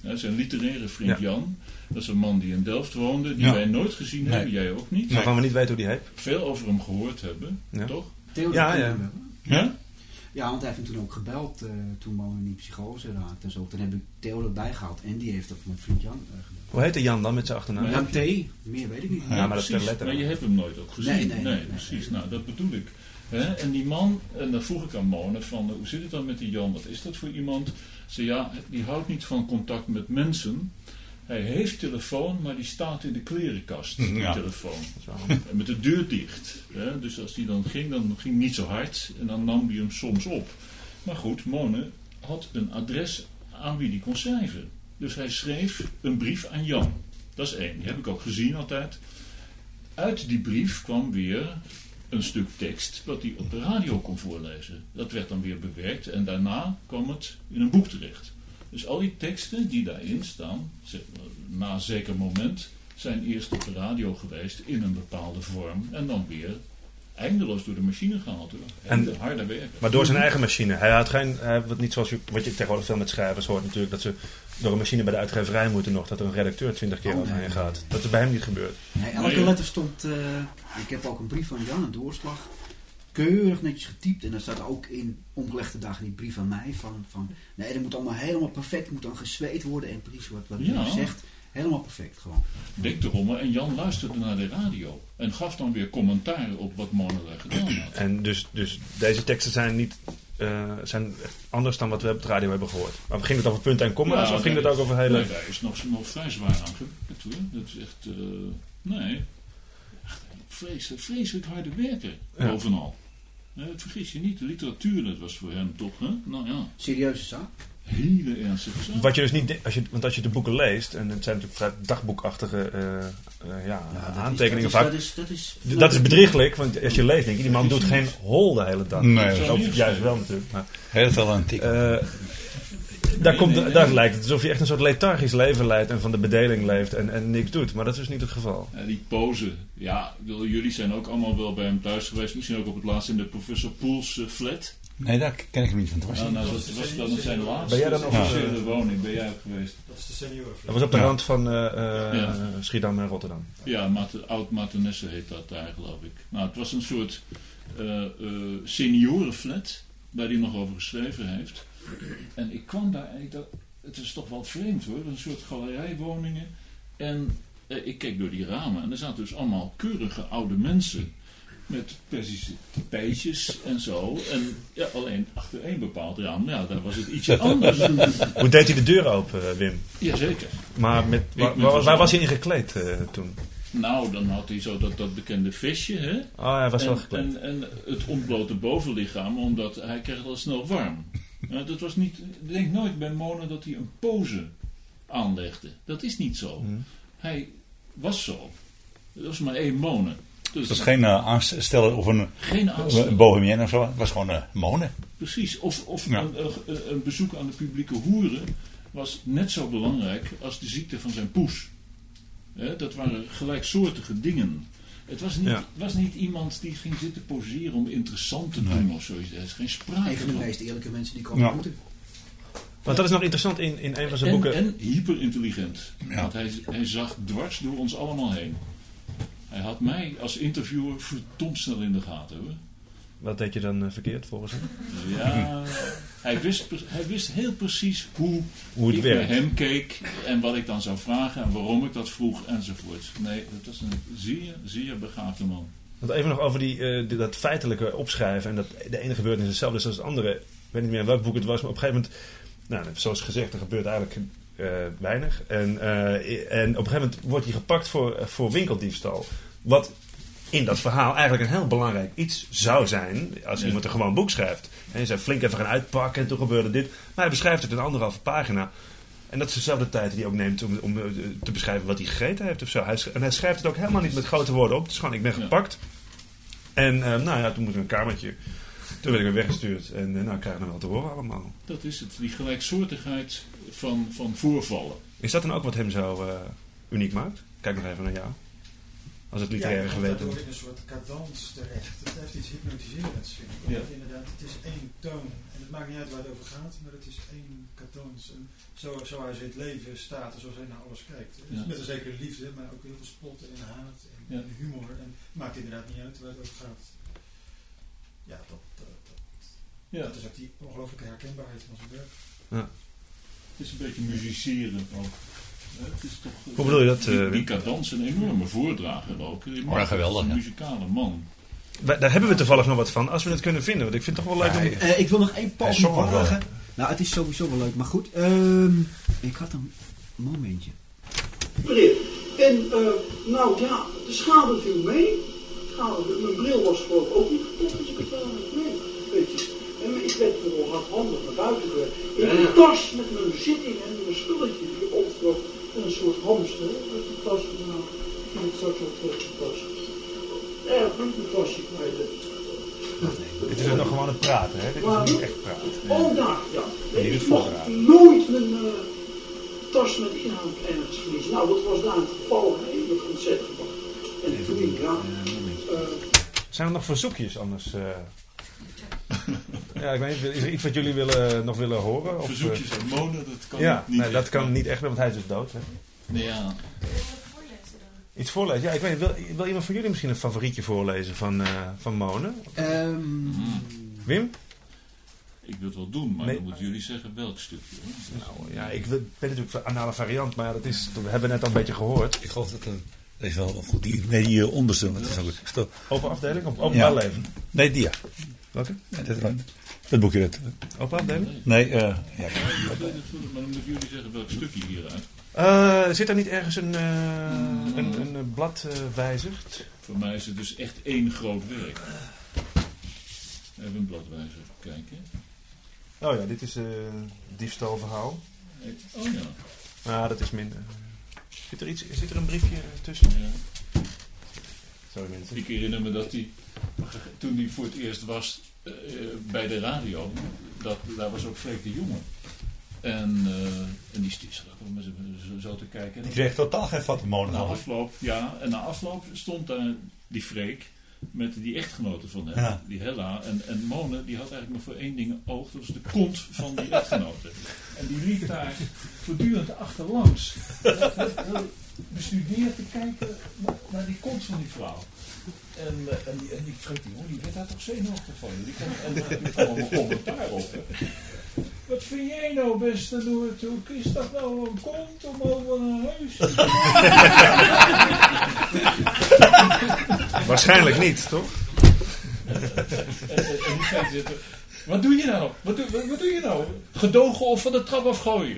Zijn literaire vriend Jan. Dat is een man die in Delft woonde, die wij nooit gezien hebben, jij ook niet. Waarvan we niet weten hoe die heet. Veel over hem gehoord hebben, toch? Theo Ja? Ja, want hij heeft hem toen ook gebeld toen Mona in die psychose raakte en zo. Toen heb ik Theo erbij gehaald en die heeft dat met vriend Jan gedaan. Hoe heette Jan dan met zijn achternaam? Jan T. Meer weet ik niet. Ja, maar dat is letter. Maar je hebt hem nooit ook gezien. Nee, precies. Nou, dat bedoel ik. En die man, en dan vroeg ik aan Mona van, hoe zit het dan met die Jan? Wat is dat voor iemand? Ze ja, die houdt niet van contact met mensen. Hij heeft telefoon, maar die staat in de klerenkast, die telefoon. En met de deur dicht. Dus als die dan ging niet zo hard en dan nam hij hem soms op. Maar goed, Mona had een adres aan wie die kon schrijven. Dus hij schreef een brief aan Jan. Dat is 1. Die heb ik ook gezien altijd. Uit die brief kwam weer een stuk tekst wat hij op de radio kon voorlezen. Dat werd dan weer bewerkt en daarna kwam het in een boek terecht. Dus al die teksten die daarin staan, na een zeker moment, zijn eerst op de radio geweest in een bepaalde vorm en dan weer eindeloos door de machine gehaald. En harde werken. Maar door zijn eigen machine. Hij had niet zoals wat je tegenwoordig veel met schrijvers hoort natuurlijk, dat ze door een machine bij de uitgeverij moeten nog, dat er een redacteur 20 keer overheen gaat. Dat is bij hem niet gebeurd. Nee, elke letter stond, ik heb ook een brief van Jan, een doorslag, keurig netjes getypt en daar staat ook in omgelegde dagen die brief van mij van nee, dat moet allemaal helemaal perfect, moet dan gezweet worden en precies wat u zegt. Helemaal perfect gewoon. Denk erom, en Jan luisterde naar de radio en gaf dan weer commentaar op wat Mona daar gedaan had. En dus deze teksten zijn anders dan wat we op de radio hebben gehoord. Maar ging het over punten en komma's of ging het ook over hele... Nee, daar is nog vrij zwaar aan gewerkt hoor. Dat is echt... vreselijk harde werken, bovenal. Vergis je niet, de literatuur, dat was voor hem toch, hè? Nou ja. Serieuze zaak. Hele ernstige zaak. Wat je dus niet, want als je de boeken leest, en het zijn natuurlijk vrij dagboekachtige aantekeningen vaak. Dat is bedrieglijk, want als je leest denk je, die man doet geen hol de hele dag. Nee, of juist wel natuurlijk. Maar, heel veel antiek. Daar lijkt het alsof je echt een soort lethargisch leven leidt en van de bedeling leeft en niks doet. Maar dat is dus niet het geval. Ja, die pose. Ja, jullie zijn ook allemaal wel bij hem thuis geweest. Misschien ook op het laatst in de Professor Poels flat. Nee, daar ken ik hem niet van. Dat was dan zijn laatste. Ben jij dan officiële woning? Ben jij ook geweest? Dat is de senioren. Dat was op de rand van Schiedam en Rotterdam. Ja, Oud-Mathenesse heet dat daar, geloof ik. Nou, het was een soort seniorenflat, waar hij nog over geschreven heeft. En ik kwam daar, het is toch wel vreemd hoor, een soort galerijwoningen. En ik keek door die ramen en er zaten dus allemaal keurige oude mensen. Met Persische tapijtjes en zo. En ja, alleen achter één bepaald raam, daar was het ietsje anders. Hoe deed hij de deur open, Wim? Jazeker. Maar waar was hij in gekleed toen? Nou, dan had hij zo dat bekende vestje, hè? Oh, hij was wel gekleed. En het ontblote bovenlichaam, omdat hij kreeg al snel warm. Dat was niet, ik denk nooit bij Mona dat hij een pose aanlegde. Dat is niet zo. Hij was zo. Dat was maar één Mona. Dus het was geen aansteller of een bohemien of zo. Het was gewoon Mona. Precies. Of een bezoek aan de publieke hoeren was net zo belangrijk als de ziekte van zijn poes. Dat waren gelijksoortige dingen. Het was niet iemand die ging zitten poseren om interessant te doen of zoiets. Er is geen sprake van. Een van de meest eerlijke mensen die komen moeten. Want dat is nog interessant in een van zijn boeken. En hyperintelligent. Ja. Want hij zag dwars door ons allemaal heen. Hij had mij als interviewer verdomd snel in de gaten hoor. Wat deed je dan verkeerd volgens hem? Ja, hij wist heel precies hoe het ik werkt. naar hem keek en wat ik dan zou vragen en waarom ik dat vroeg enzovoort. Nee, dat was een zeer begaafde man. Want even nog over dat feitelijke opschrijven en dat de ene gebeurtenis hetzelfde is als het andere. Ik weet niet meer in welk boek het was, maar op een gegeven moment, nou, zoals gezegd, er gebeurt eigenlijk weinig. En op een gegeven moment wordt hij gepakt voor winkeldiefstal. Wat in dat verhaal eigenlijk een heel belangrijk iets zou zijn als iemand een gewoon boek schrijft. En je zou flink even gaan uitpakken en toen gebeurde dit. Maar hij beschrijft het in 1,5 pagina. En dat is dezelfde tijd die hij ook neemt om te beschrijven wat hij gegeten heeft of zo. En hij schrijft het ook helemaal niet met grote woorden op. Het is gewoon, ik ben gepakt. En toen moest ik een kamertje. Toen werd ik weer weggestuurd. En ik krijg nog wel te horen allemaal. Dat is het. Die gelijksoortigheid van voorvallen. Is dat dan ook wat hem zo uniek maakt? Kijk nog even naar jou. als het literaire geweten. Ja, in een soort cadans terecht. Het heeft iets hypnotiserends, vind ik. Ja. Inderdaad, het is één toon. En het maakt niet uit waar het over gaat, maar het is één cadans. En zo hij in het leven staat en zoals hij naar alles kijkt. Dus met een zekere liefde, maar ook heel veel spot en haat en humor. En het maakt inderdaad niet uit waar het over gaat. Ja, dat is ook die ongelooflijke herkenbaarheid van zijn werk. Ja. Het is een beetje musiceren ook. Het is toch, hoe bedoel je dat? Die cadans een enorme voordrager ook. Geweldig. Een muzikale man. Daar hebben we toevallig nog wat van, als we het kunnen vinden. Want ik vind het toch wel leuk om... ik wil nog één poging wagen. Nou, het is sowieso wel leuk, maar goed. Ik had een momentje. Bril. En, nou ja, de schade viel mee. Mijn bril was geloof ik ook niet kapot, dus ik heb wel mee. Weet je. En ik werd er wel hardhandig naar buiten gewerkt. In een tas met mijn bezittingen en mijn spulletjes. Ik heb overal een soort hamster uit die tas gedaan. Ik vind het straks wel terug in de tas. Erg goed mijn tasje kwijt. Dit is ook nog gewoon het praten, hè? Dit is niet echt praten. Oh, daar, ja. Ik mag nooit mijn tas met inhoud ergens verliezen. Nou, dat was daar het geval. Ik heb ontzettend gebracht. En toen denk ik, zijn er nog verzoekjes anders? Ja, ik weet niet, is er iets wat jullie nog willen horen? Of, verzoekjes aan Mone, dat kan niet. Nee, dat kan niet echt meer, want hij is dus dood. Hè? Ja. Iets voorlezen? Ja, ik weet niet. Wil iemand van jullie misschien een favorietje voorlezen van Mone? Wim? Ik wil het wel doen, maar dan moeten jullie zeggen welk stukje. Hoor. Nou ja, ik ben natuurlijk een anale variant, maar dat hebben we net al een beetje gehoord. Ik geloof dat dat is wel goed. Die onderste. Dat is ook goed. Open afdeling of openbaar leven? Nee, die ja. Welke? Dat boekje dat. Open afdeling? Nee, ja. Maar dan moeten jullie zeggen welk stukje hieruit. Zit er niet ergens een blad wijzigt? Voor mij is het dus echt één groot werk. Even een bladwijzer kijken. Oh ja, dit is diefstalverhaal. Oh ja. Nou, dat is minder. Zit er een briefje tussen? Ja. Sorry mensen. Ik herinner me dat toen hij voor het eerst was bij de radio, daar was ook Freek de Jonge. En die zat ook met zo te kijken. Die kreeg totaal geen vat Mone. En na afloop stond daar die Freek met die echtgenote van hem, die Hella. En Mone, die had eigenlijk maar voor één ding oog, dat was de kont van die echtgenote. En die liep daar voortdurend achterlangs. Bestudeerd te kijken naar die kont van die vrouw. En die Freek die jongen, die werd daar toch zenuwachtig van. Die kwam een commentaar op. Hè. Wat vind jij nou, beste Noordhoek? Is dat nou een kont om over een huis? Waarschijnlijk niet, toch? En die Freek zegt, wat doe je nou? Wat doe je nou? Gedogen of van de trap afgooien?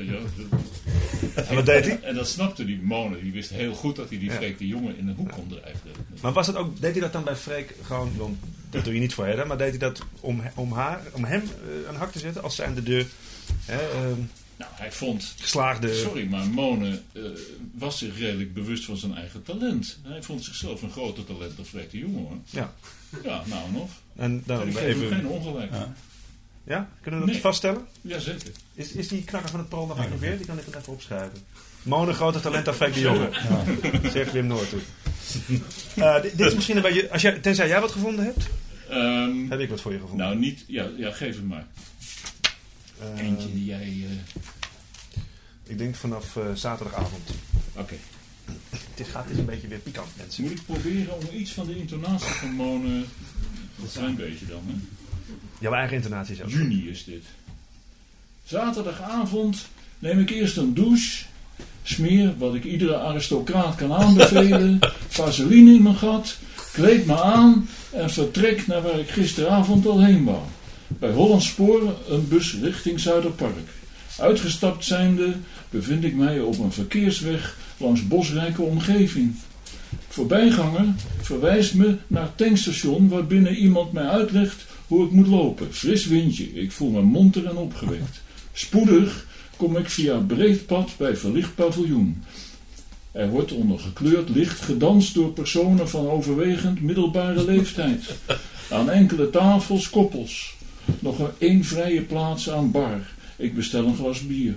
En wat deed hij? En dat snapte die Mone. Die wist heel goed dat hij die Freek de Jonge in een hoek kon drijven. Maar was het ook, deed hij dat dan bij Freek gewoon, want dat doe je niet voor Hedda, maar deed hij dat om hem aan hak te zetten als zijnde de nou, hij vond geslaagde... Sorry, maar Mone was zich redelijk bewust van zijn eigen talent. Hij vond zichzelf een groter talent dan Freek de Jonge, hoor. Ja. Ja, nou nog. En dan ik geef hem geen ongelijk. Ja? Kunnen we dat vaststellen? Jazeker. Is die knakker van het Parool nog eigenlijk weer? Die kan ik even opschrijven. Mone, groter talent dan Freek de Jonge. Ja. Zegt Wim Noordhoek. Dit is misschien een beetje... Tenzij jij wat gevonden hebt? Heb ik wat voor je gevonden? Nou, niet... Ja, geef het maar. Eentje die jij... Ik denk vanaf zaterdagavond. Oké. Het is een beetje weer pikant, mensen. Moet ik proberen om iets van de intonatie van Mone... Een klein beetje dan, hè? Jouw eigen intonatie zelf. Juni is dit. Zaterdagavond neem ik eerst een douche... Smeer wat ik iedere aristocraat kan aanbevelen... Vaseline in mijn gat... Kleed me aan... En vertrek naar waar ik gisteravond al heen wou. Bij Hollandspoor een bus richting Zuiderpark. Uitgestapt zijnde bevind ik mij op een verkeersweg langs bosrijke omgeving. Voorbijganger verwijst me naar het tankstation waarbinnen iemand mij uitlegt hoe ik moet lopen. Fris windje, ik voel me monter en opgewekt. Spoedig kom ik via een breed pad bij verlicht paviljoen. Er wordt onder gekleurd licht gedanst door personen van overwegend middelbare leeftijd. Aan enkele tafels koppels. Nog één vrije plaats aan bar. Ik bestel een glas bier.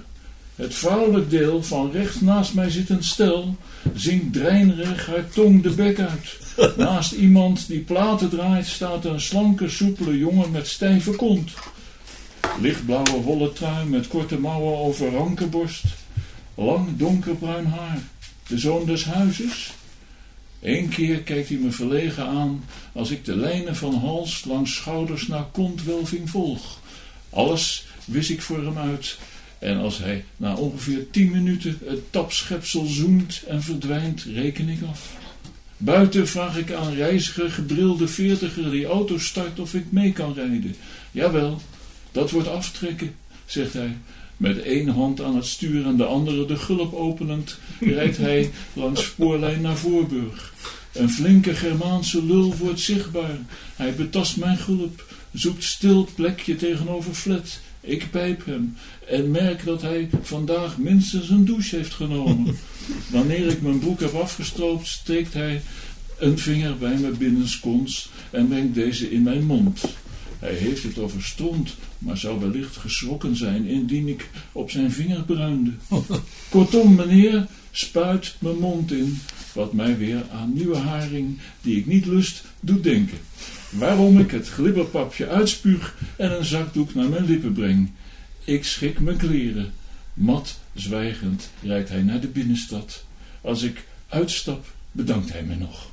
Het vrouwelijk deel van rechts naast mij zit een stel, zingt dreinerig haar tong de bek uit. Naast iemand die platen draait staat een slanke, soepele jongen met stijve kont. Lichtblauwe wollen trui met korte mouwen over ranke borst. Lang donkerbruin haar. De zoon des huizes? 1 keer kijkt hij me verlegen aan als ik de lijnen van hals langs schouders naar kontwelving volg. Alles wis ik voor hem uit. En als hij na ongeveer 10 minuten het tapschepsel zoent en verdwijnt, reken ik af. Buiten vraag ik aan reiziger gebrilde 40er die auto start of ik mee kan rijden. Jawel, dat wordt aftrekken, zegt hij. Met 1 hand aan het stuur en de andere de gulp openend, rijdt hij langs spoorlijn naar Voorburg. Een flinke Germaanse lul wordt zichtbaar. Hij betast mijn gulp, zoekt stil plekje tegenover flat. Ik pijp hem en merk dat hij vandaag minstens een douche heeft genomen. Wanneer ik mijn broek heb afgestroopt, steekt hij een vinger bij mijn binnenskons en brengt deze in mijn mond. Hij heeft het over stront, maar zou wellicht geschrokken zijn indien ik op zijn vinger bruinde. Kortom, meneer, spuit mijn mond in, wat mij weer aan nieuwe haring, die ik niet lust, doet denken. Waarom ik het glibberpapje uitspuug en een zakdoek naar mijn lippen breng. Ik schik mijn kleren. Mat, zwijgend, rijdt hij naar de binnenstad. Als ik uitstap, bedankt hij me nog.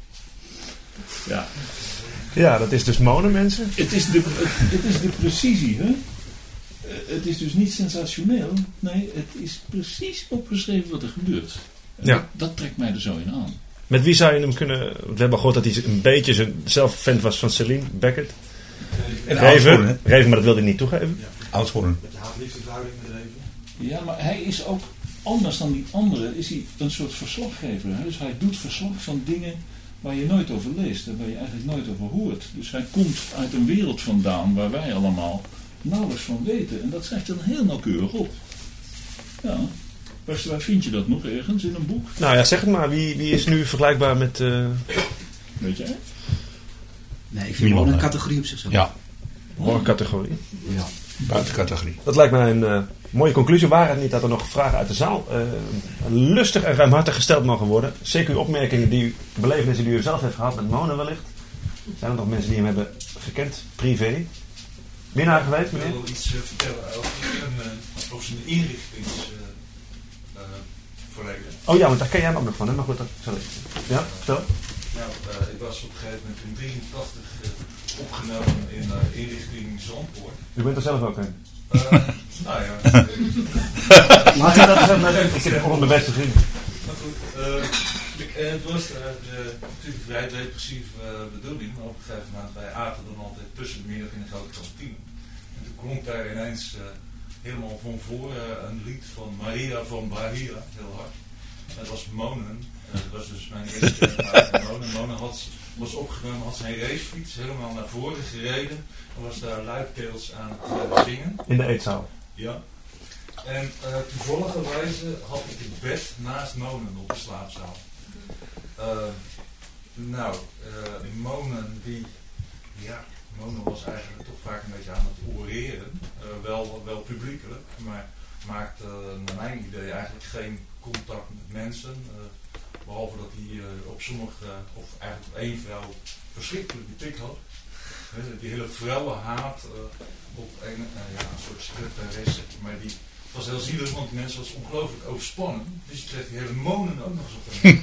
Ja. Ja, dat is dus Mone, mensen. Het is de precisie, hè? Het is dus niet sensationeel. Nee, het is precies opgeschreven wat er gebeurt. Ja. Dat trekt mij er zo in aan. Met wie zou je hem kunnen... We hebben gehoord dat hij een beetje zelf fan was van Celine Beckett. Reven, maar dat wilde hij niet toegeven. Ja. Oudsporen. Met de haat-liefde verhouding met Reven. Ja, maar hij is ook, anders dan die anderen, is hij een soort verslaggever. Hè? Dus hij doet verslag van dingen waar je nooit over leest en waar je eigenlijk nooit over hoort. Dus hij komt uit een wereld vandaan waar wij allemaal nauwelijks van weten. En dat schrijft hij dan heel nauwkeurig op. Ja. Waar vind je dat nog ergens in een boek? Nou ja, zeg het maar. Wie is nu vergelijkbaar met... Weet jij? Nee, ik vind wel een categorie op zichzelf. Ja. Een categorie. Ja. Buiten categorie. Dat lijkt mij een mooie conclusie. Waren het niet dat er nog vragen uit de zaal lustig en ruimhartig gesteld mogen worden? Zeker uw opmerkingen, belevenissen die u zelf heeft gehad met Mone wellicht. Zijn er nog mensen die hem hebben gekend, privé? Winnaar geweest, meneer? Ik wil wel iets vertellen over zijn inrichtingsverleden. Oh ja, want daar ken jij hem ook nog van, hè? Maar goed, dat zal ik. Ja, vertel. Nou, ik was op een gegeven moment in 83 opgenomen in inrichting Zandpoort. U bent er zelf ook in? Nou ja. Laat je dat zelf maar even. Ik zit onder mijn beste vriend. Maar goed, het was natuurlijk vrij depressieve bedoeling. Maar op een gegeven moment, wij aten dan altijd tussen de middag in een grote kantine. En toen klonk daar ineens helemaal van voren een lied van Maria van Bahia, heel hard. Dat was Monen. Dat was dus mijn eerste keer met Monen. Monen was opgenomen, had zijn racefiets helemaal naar voren gereden. En was daar luidkeels aan het zingen. In de eetzaal? Ja. En toevalligerwijze had ik het bed naast Monen op de slaapzaal. Monen was eigenlijk toch vaak een beetje aan het oreren. Wel publiekelijk, maar maakte naar mijn idee eigenlijk geen contact met mensen. Behalve dat hij op sommige, of eigenlijk op 1 vrouw, verschrikkelijk die tik had. Die hele vrouwenhaat op een soort secretaresse. Maar die was heel zielig, want die mensen was ongelooflijk overspannen. Dus je kreeg die hele Monen ook nog eens op een.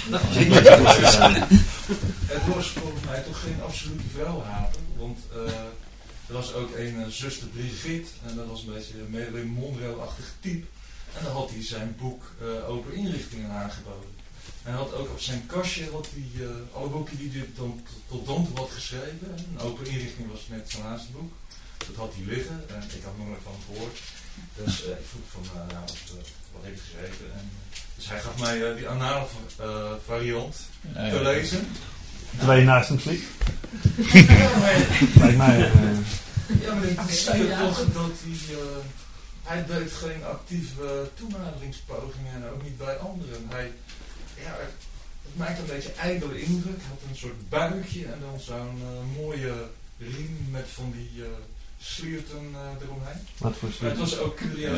Het was volgens mij toch geen absolute vrouwenhater. Want er was ook een zuster Brigitte. En dat was een beetje een Marilyn Monroe-achtig type. En dan had hij zijn boek over inrichtingen aangeboden. En hij had ook op zijn kastje alle boeken die hij tot dan toe had geschreven. Een open inrichting was net zijn laatste boek. Dat had hij liggen en ik had nog nooit van gehoord. Dus ik vroeg van, wat heb je geschreven? En, dus hij gaf mij die anale variant te lezen. Terwijl je naast hem sliep? Lijkt mij. Ja, maar ik zie toch dat hij deed geen actieve toenaderingspogingen en ook niet bij anderen. Het maakt een beetje ijdele indruk. Hij had een soort buikje en dan zo'n mooie riem met van die slierten eromheen. Wat voor Maar het was ook curieus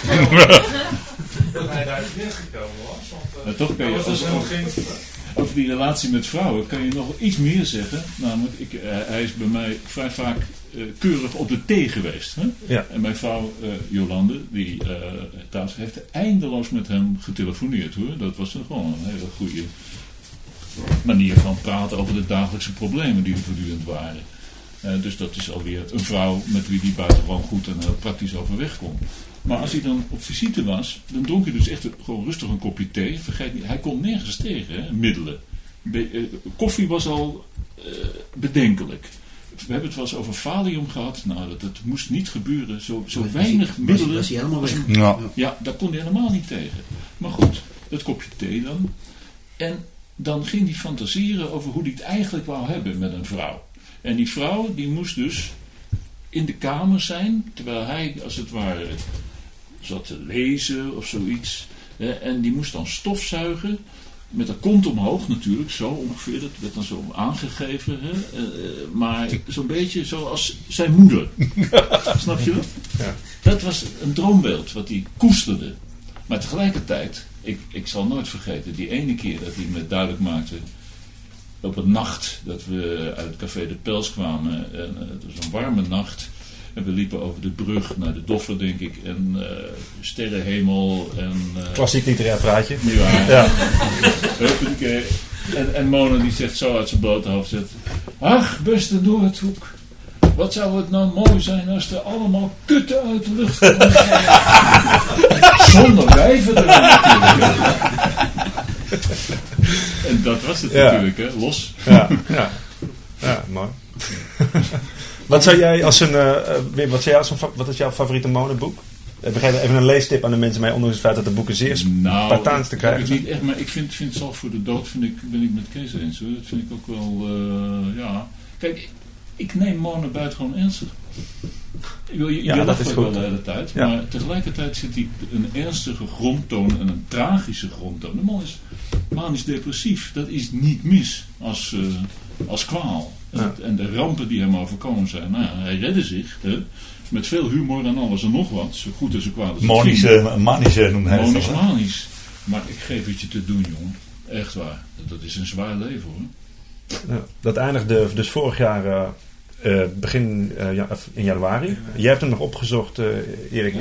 dat hij daar binnengekomen was. Want toch kan je was dus helemaal geen... Over die relatie met vrouwen kan je nog iets meer zeggen. Namelijk, hij is bij mij vrij vaak keurig op de thee geweest. Hè? Ja. En mijn vrouw Jolande, die trouwens heeft eindeloos met hem getelefoneerd hoor. Dat was gewoon een hele goede manier van praten over de dagelijkse problemen die er voortdurend waren. Dus dat is alweer een vrouw met wie die buitengewoon goed en heel praktisch overweg kon. Maar als hij dan op visite was, dan dronk hij dus echt gewoon rustig een kopje thee. Vergeet niet, hij kon nergens tegen, hè, middelen. Koffie was al bedenkelijk. We hebben het wel eens over Valium gehad. Nou, dat moest niet gebeuren. Zo weinig middelen. Was hij helemaal weg. Ja, daar kon hij helemaal niet tegen. Maar goed, dat kopje thee dan. En dan ging hij fantaseren over hoe hij het eigenlijk wou hebben met een vrouw. En die vrouw, die moest dus in de kamer zijn, terwijl hij, als het ware, zat te lezen of zoiets. En die moest dan stofzuigen, met de kont omhoog natuurlijk, zo ongeveer, dat werd dan zo aangegeven. Maar zo'n beetje zoals zijn moeder. Snap je dat? Ja. Dat was een droombeeld wat hij koesterde. Maar tegelijkertijd, ik zal nooit vergeten, die ene keer dat hij me duidelijk maakte, op een nacht dat we uit het café De Pels kwamen, en het was een warme nacht, en we liepen over de brug naar de Doffer, denk ik, en sterrenhemel. Klassiek literair praatje. Niet waar. Ja. En Mona die zegt zo uit zijn blote hoofd, zegt, ach, beste Noordhoek, wat zou het nou mooi zijn als er allemaal kutten uit de lucht komen. Zonder wijven erin natuurlijk. En dat was het natuurlijk, hè? Los. Ja, mooi. Wat zou jij als wat is jouw favoriete Monenboek? We geven even een leestip aan de mensen mee, ondanks het feit dat de boeken zeer spartaans te krijgen zijn. Niet echt, maar ik vind Zal voor de dood ben ik met Kees eens hoor. Dat vind ik ook wel, ja. Kijk, ik neem Monen buitengewoon ernstig. Je lacht ook wel de hele tijd, maar tegelijkertijd zit hij een ernstige grondtoon en een tragische grondtoon. De man is manisch depressief, dat is niet mis als kwaal. Ja. En de rampen die hem overkomen zijn, nou ja, hij redde zich met veel humor en alles en nog wat, zo goed en zo kwaad als manisch noemt hij het. Manisch. Maar ik geef het je te doen, jongen. Echt waar. Dat is een zwaar leven hoor. Ja, dat eindigde dus vorig jaar begin in januari. Jij hebt hem nog opgezocht, Erik.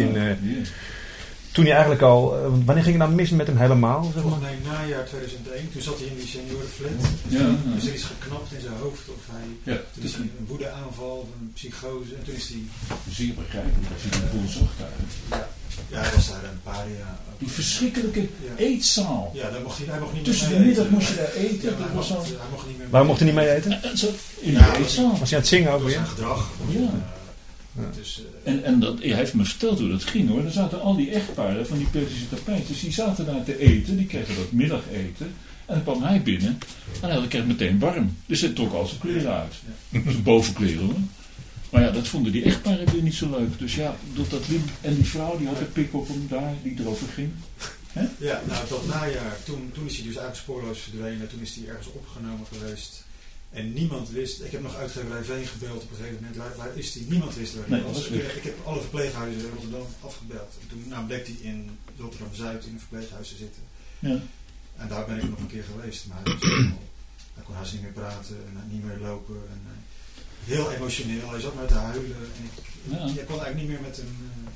Toen hij eigenlijk al... wanneer ging het nou mis met hem helemaal? Zeg maar? Volgens mij najaar 2001. Toen zat hij in die seniorenflat. Dus er is geknapt in zijn hoofd. Of toen is hij een woedeaanval of een psychose. En toen is hij... Zeer begrijpelijk. Als je een boel zocht daar. Ja, hij was daar een paar jaar. Die verschrikkelijke eetzaal. Ja, daar mocht hij mocht niet tussen meer de middag moest je daar eten. Ja, hij mocht niet meer. Waarom mocht hij niet mee eten? In de eetzaal. Was hij aan het zingen over zijn gedrag. Ja. Dus, en dat, hij heeft me verteld hoe dat ging hoor. Er zaten al die echtparen van die Persische tapijtjes. Die zaten daar te eten. Die kregen dat middageten. En dan kwam hij binnen. En hij kreeg meteen warm. Dus hij trok al zijn kleren uit. Zijn bovenkleren hoor. Maar ja, dat vonden die echtparen weer niet zo leuk. Dus ja, dat liep. En die vrouw die had een pik op hem daar. Die erover ging. He? Ja, nou dat najaar. Toen is hij dus eigenlijk spoorloos verdwenen. Toen is hij ergens opgenomen geweest. En niemand wist, ik heb nog uitgeverij Veen gebeld op een gegeven moment, waar is die? Niemand wist waar hij was. Ik heb alle verpleeghuizen in Rotterdam afgebeld. En toen bleek hij in Rotterdam-Zuid in een verpleeghuis te zitten. Ja. En daar ben ik nog een keer geweest. Maar hij kon haast niet meer praten en niet meer lopen. En, heel emotioneel, hij zat maar te huilen. En ik kon eigenlijk niet meer met hem.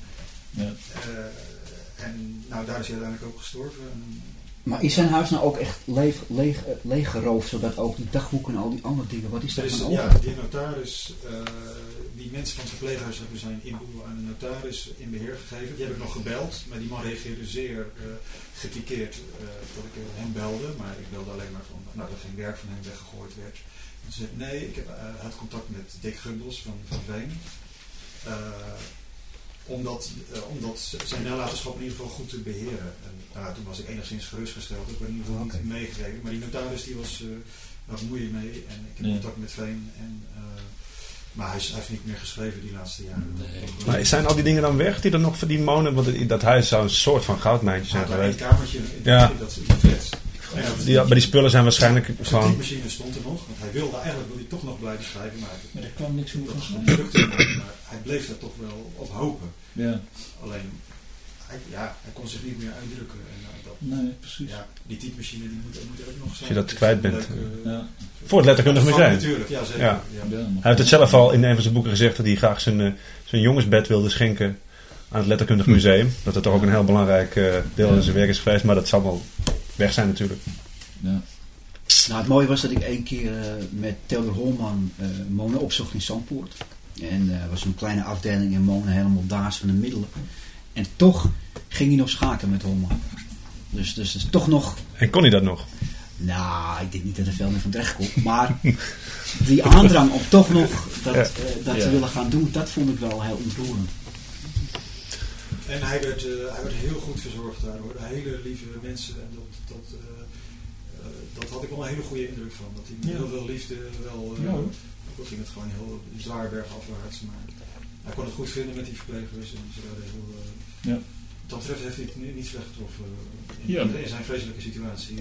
En nou, daar is hij uiteindelijk ook gestorven. Maar is zijn huis nou ook echt leeggeroofd, zodat ook die dagboeken en al die andere dingen, wat is dat van over? Ja, die notaris, die mensen van het verpleeghuis hebben zijn inboedel aan een notaris in beheer gegeven. Die heb ik nog gebeld, maar die man reageerde zeer gepikeerd dat ik hem belde. Maar ik belde alleen maar van, dat geen werk van hem weggegooid werd. En ze zei, nee, ik had contact met Dick Gubbels van Veen. Omdat zijn nalatenschap in ieder geval goed te beheren. En toen was ik enigszins gerustgesteld. Ik ben in ieder geval niet meegegeven. Maar die notaris die was daar moeite mee. En ik heb contact met Veen. Maar hij heeft niet meer geschreven die laatste jaren. Nee. Maar zijn al die dingen dan weg die er nog voor die Monen? Want dat huis zou een soort van goudmijntje zijn geweest. Een kamertje in dat flat. Maar die spullen zijn waarschijnlijk de gewoon... typemachine stond er nog, want hij wilde toch nog blijven schrijven, maar er kwam niks meer van schrijven. Maar hij bleef daar toch wel op hopen. Ja. Alleen, hij kon zich niet meer uitdrukken. Nee, precies. Ja, die typemachine die moet er ook nog zijn. Als je dat kwijt bent. Voor het Letterkundig Museum. Natuurlijk, ja zeker. Ja. Ja. Hij heeft het zelf al in een van zijn boeken gezegd dat hij graag zijn jongensbed wilde schenken aan het Letterkundig Museum. Dat het toch ook een heel belangrijk deel in zijn werk is geweest, maar dat zal wel weg zijn natuurlijk. Ja. Nou, het mooie was dat ik 1 keer met Theodor Holman Mona opzocht in Zandpoort. En er was een kleine afdeling en Mona helemaal op basis van de middelen. En toch ging hij nog schaken met Holman. Dus toch nog... En kon hij dat nog? Nou, ik denk niet dat er veel meer van terecht komt. Maar die aandrang om toch nog dat te willen gaan doen, dat vond ik wel heel ontroerend. En hij werd heel goed verzorgd daar hoor. Hele lieve mensen. En dat had ik wel een hele goede indruk van. Dat hij met heel veel liefde wel... ook ging het gewoon heel zwaar bergafwaarts. Maar hij kon het goed vinden met die verplegers. En ze waren heel... Dat betreft heeft hij het niet slecht getroffen in zijn vreselijke situatie.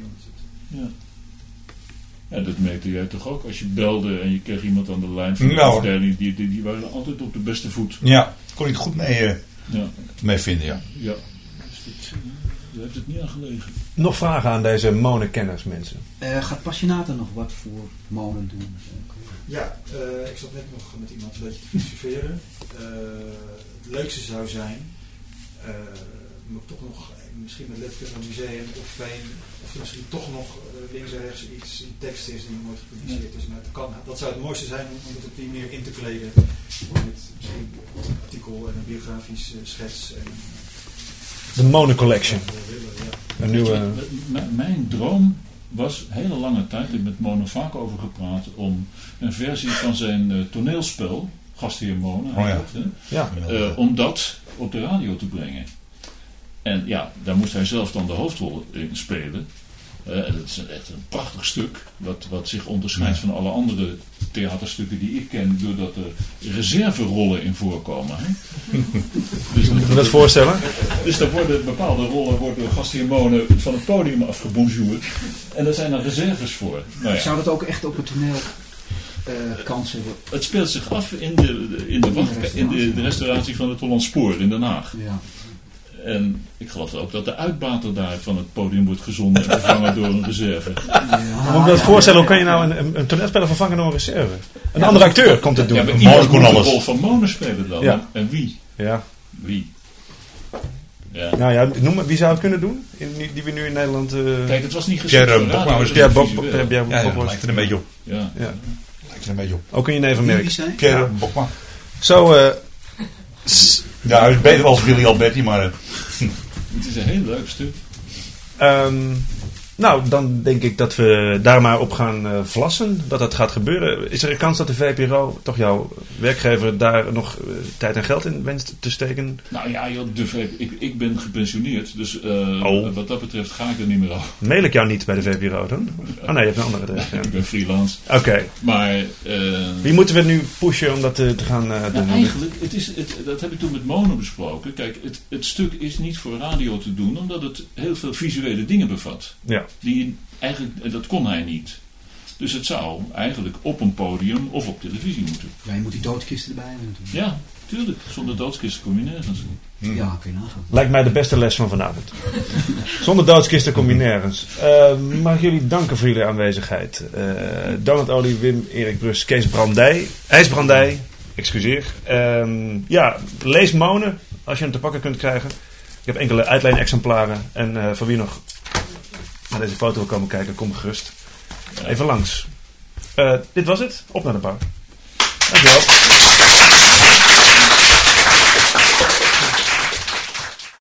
Ja, dat merkte jij toch ook? Als je belde en je kreeg iemand aan de lijn van de afdeling, die waren altijd op de beste voet. Ja, kon ik het goed mee vinden, ja. Ja, daar heeft het niet aan gelegen. Nog vragen aan deze Mona-kenners, mensen? Gaat Passionata nog wat voor Mona doen? Ja, ik zat net nog met iemand een beetje te filosoferen. Het leukste zou zijn... moet toch nog misschien met Letterkundig Museum of er misschien toch nog links en rechts iets in tekst is die nooit gepubliceerd is. Maar dat zou het mooiste zijn om het op die manier in te kleden. Met misschien een artikel en een biografisch schets. De Mona Collection. Ja. Een nieuwe... Mijn droom was hele lange tijd, met Mona vaak over gepraat, om een versie van zijn toneelspel, Gastheer Mona, om dat op de radio te brengen. En ja, daar moest hij zelf dan de hoofdrol in spelen. Dat is echt een prachtig stuk, wat zich onderscheidt van alle andere theaterstukken die ik ken, doordat er reserverollen in voorkomen. Hè? Dus moet je dat voorstellen? Dus daar worden bepaalde rollen door Gastheer Mona van het podium afgebonjourd. En daar zijn er reserves voor. Nou ja. Zou dat ook echt op het toneel kansen hebben? Het speelt zich af in de restauratie van het Hollands Spoor in Den Haag. Ja. En ik geloof ook dat de uitbater daar van het podium wordt gezonden en vervangen door een reserve. Moet je dat voorstellen, hoe kan je nou een toneelspeler vervangen door een reserve? Een andere acteur komt het doen. Ja, maar iemand moet de rol van Mona spelen dan. Ja. En wie? Ja. Wie? Ja. Nou ja, noem maar, wie zou het kunnen doen? Die we nu in Nederland... Kijk, het was niet gezegd. Pierre Bokma lijkt er een beetje op. Ja. Lijkt er een beetje op. Ook in je nevenmerk. Pierre Bokma. Zo... ja, hij is beter als Willy Alberti, maar... Het is een heel leuk stuk. Nou, dan denk ik dat we daar maar op gaan vlassen. Dat dat gaat gebeuren. Is er een kans dat de VPRO, toch jouw werkgever, daar nog tijd en geld in wenst te steken? Nou ja, ik ben gepensioneerd. Dus wat dat betreft ga ik er niet meer af. Mail ik jou niet bij de VPRO dan? Oh nee, je hebt een andere adres. Ja. Ik ben freelance. Oké. Maar... wie moeten we nu pushen om dat te gaan doen? Eigenlijk, dat heb ik toen met Mona besproken. Kijk, het stuk is niet voor radio te doen, omdat het heel veel visuele dingen bevat. Ja. Die eigenlijk, dat kon hij niet. Dus het zou eigenlijk op een podium of op televisie moeten. Ja, je moet die doodkisten erbij hebben natuurlijk. Ja, tuurlijk. Zonder doodskisten kom je nergens. Ja, kun je nagaan. Lijkt mij de beste les van vanavond. Zonder doodskisten kom je nergens. Mag ik jullie danken voor jullie aanwezigheid. Donald Olie, Wim, Erik Brus, Kees Brandij. IJsbrandij, excuseer. Ja, lees Mona als je hem te pakken kunt krijgen. Ik heb enkele uitleenexemplaren. En voor wie nog naar deze foto wil komen kijken, kom gerust even langs. Dit was het. Op naar de bar. Dankjewel.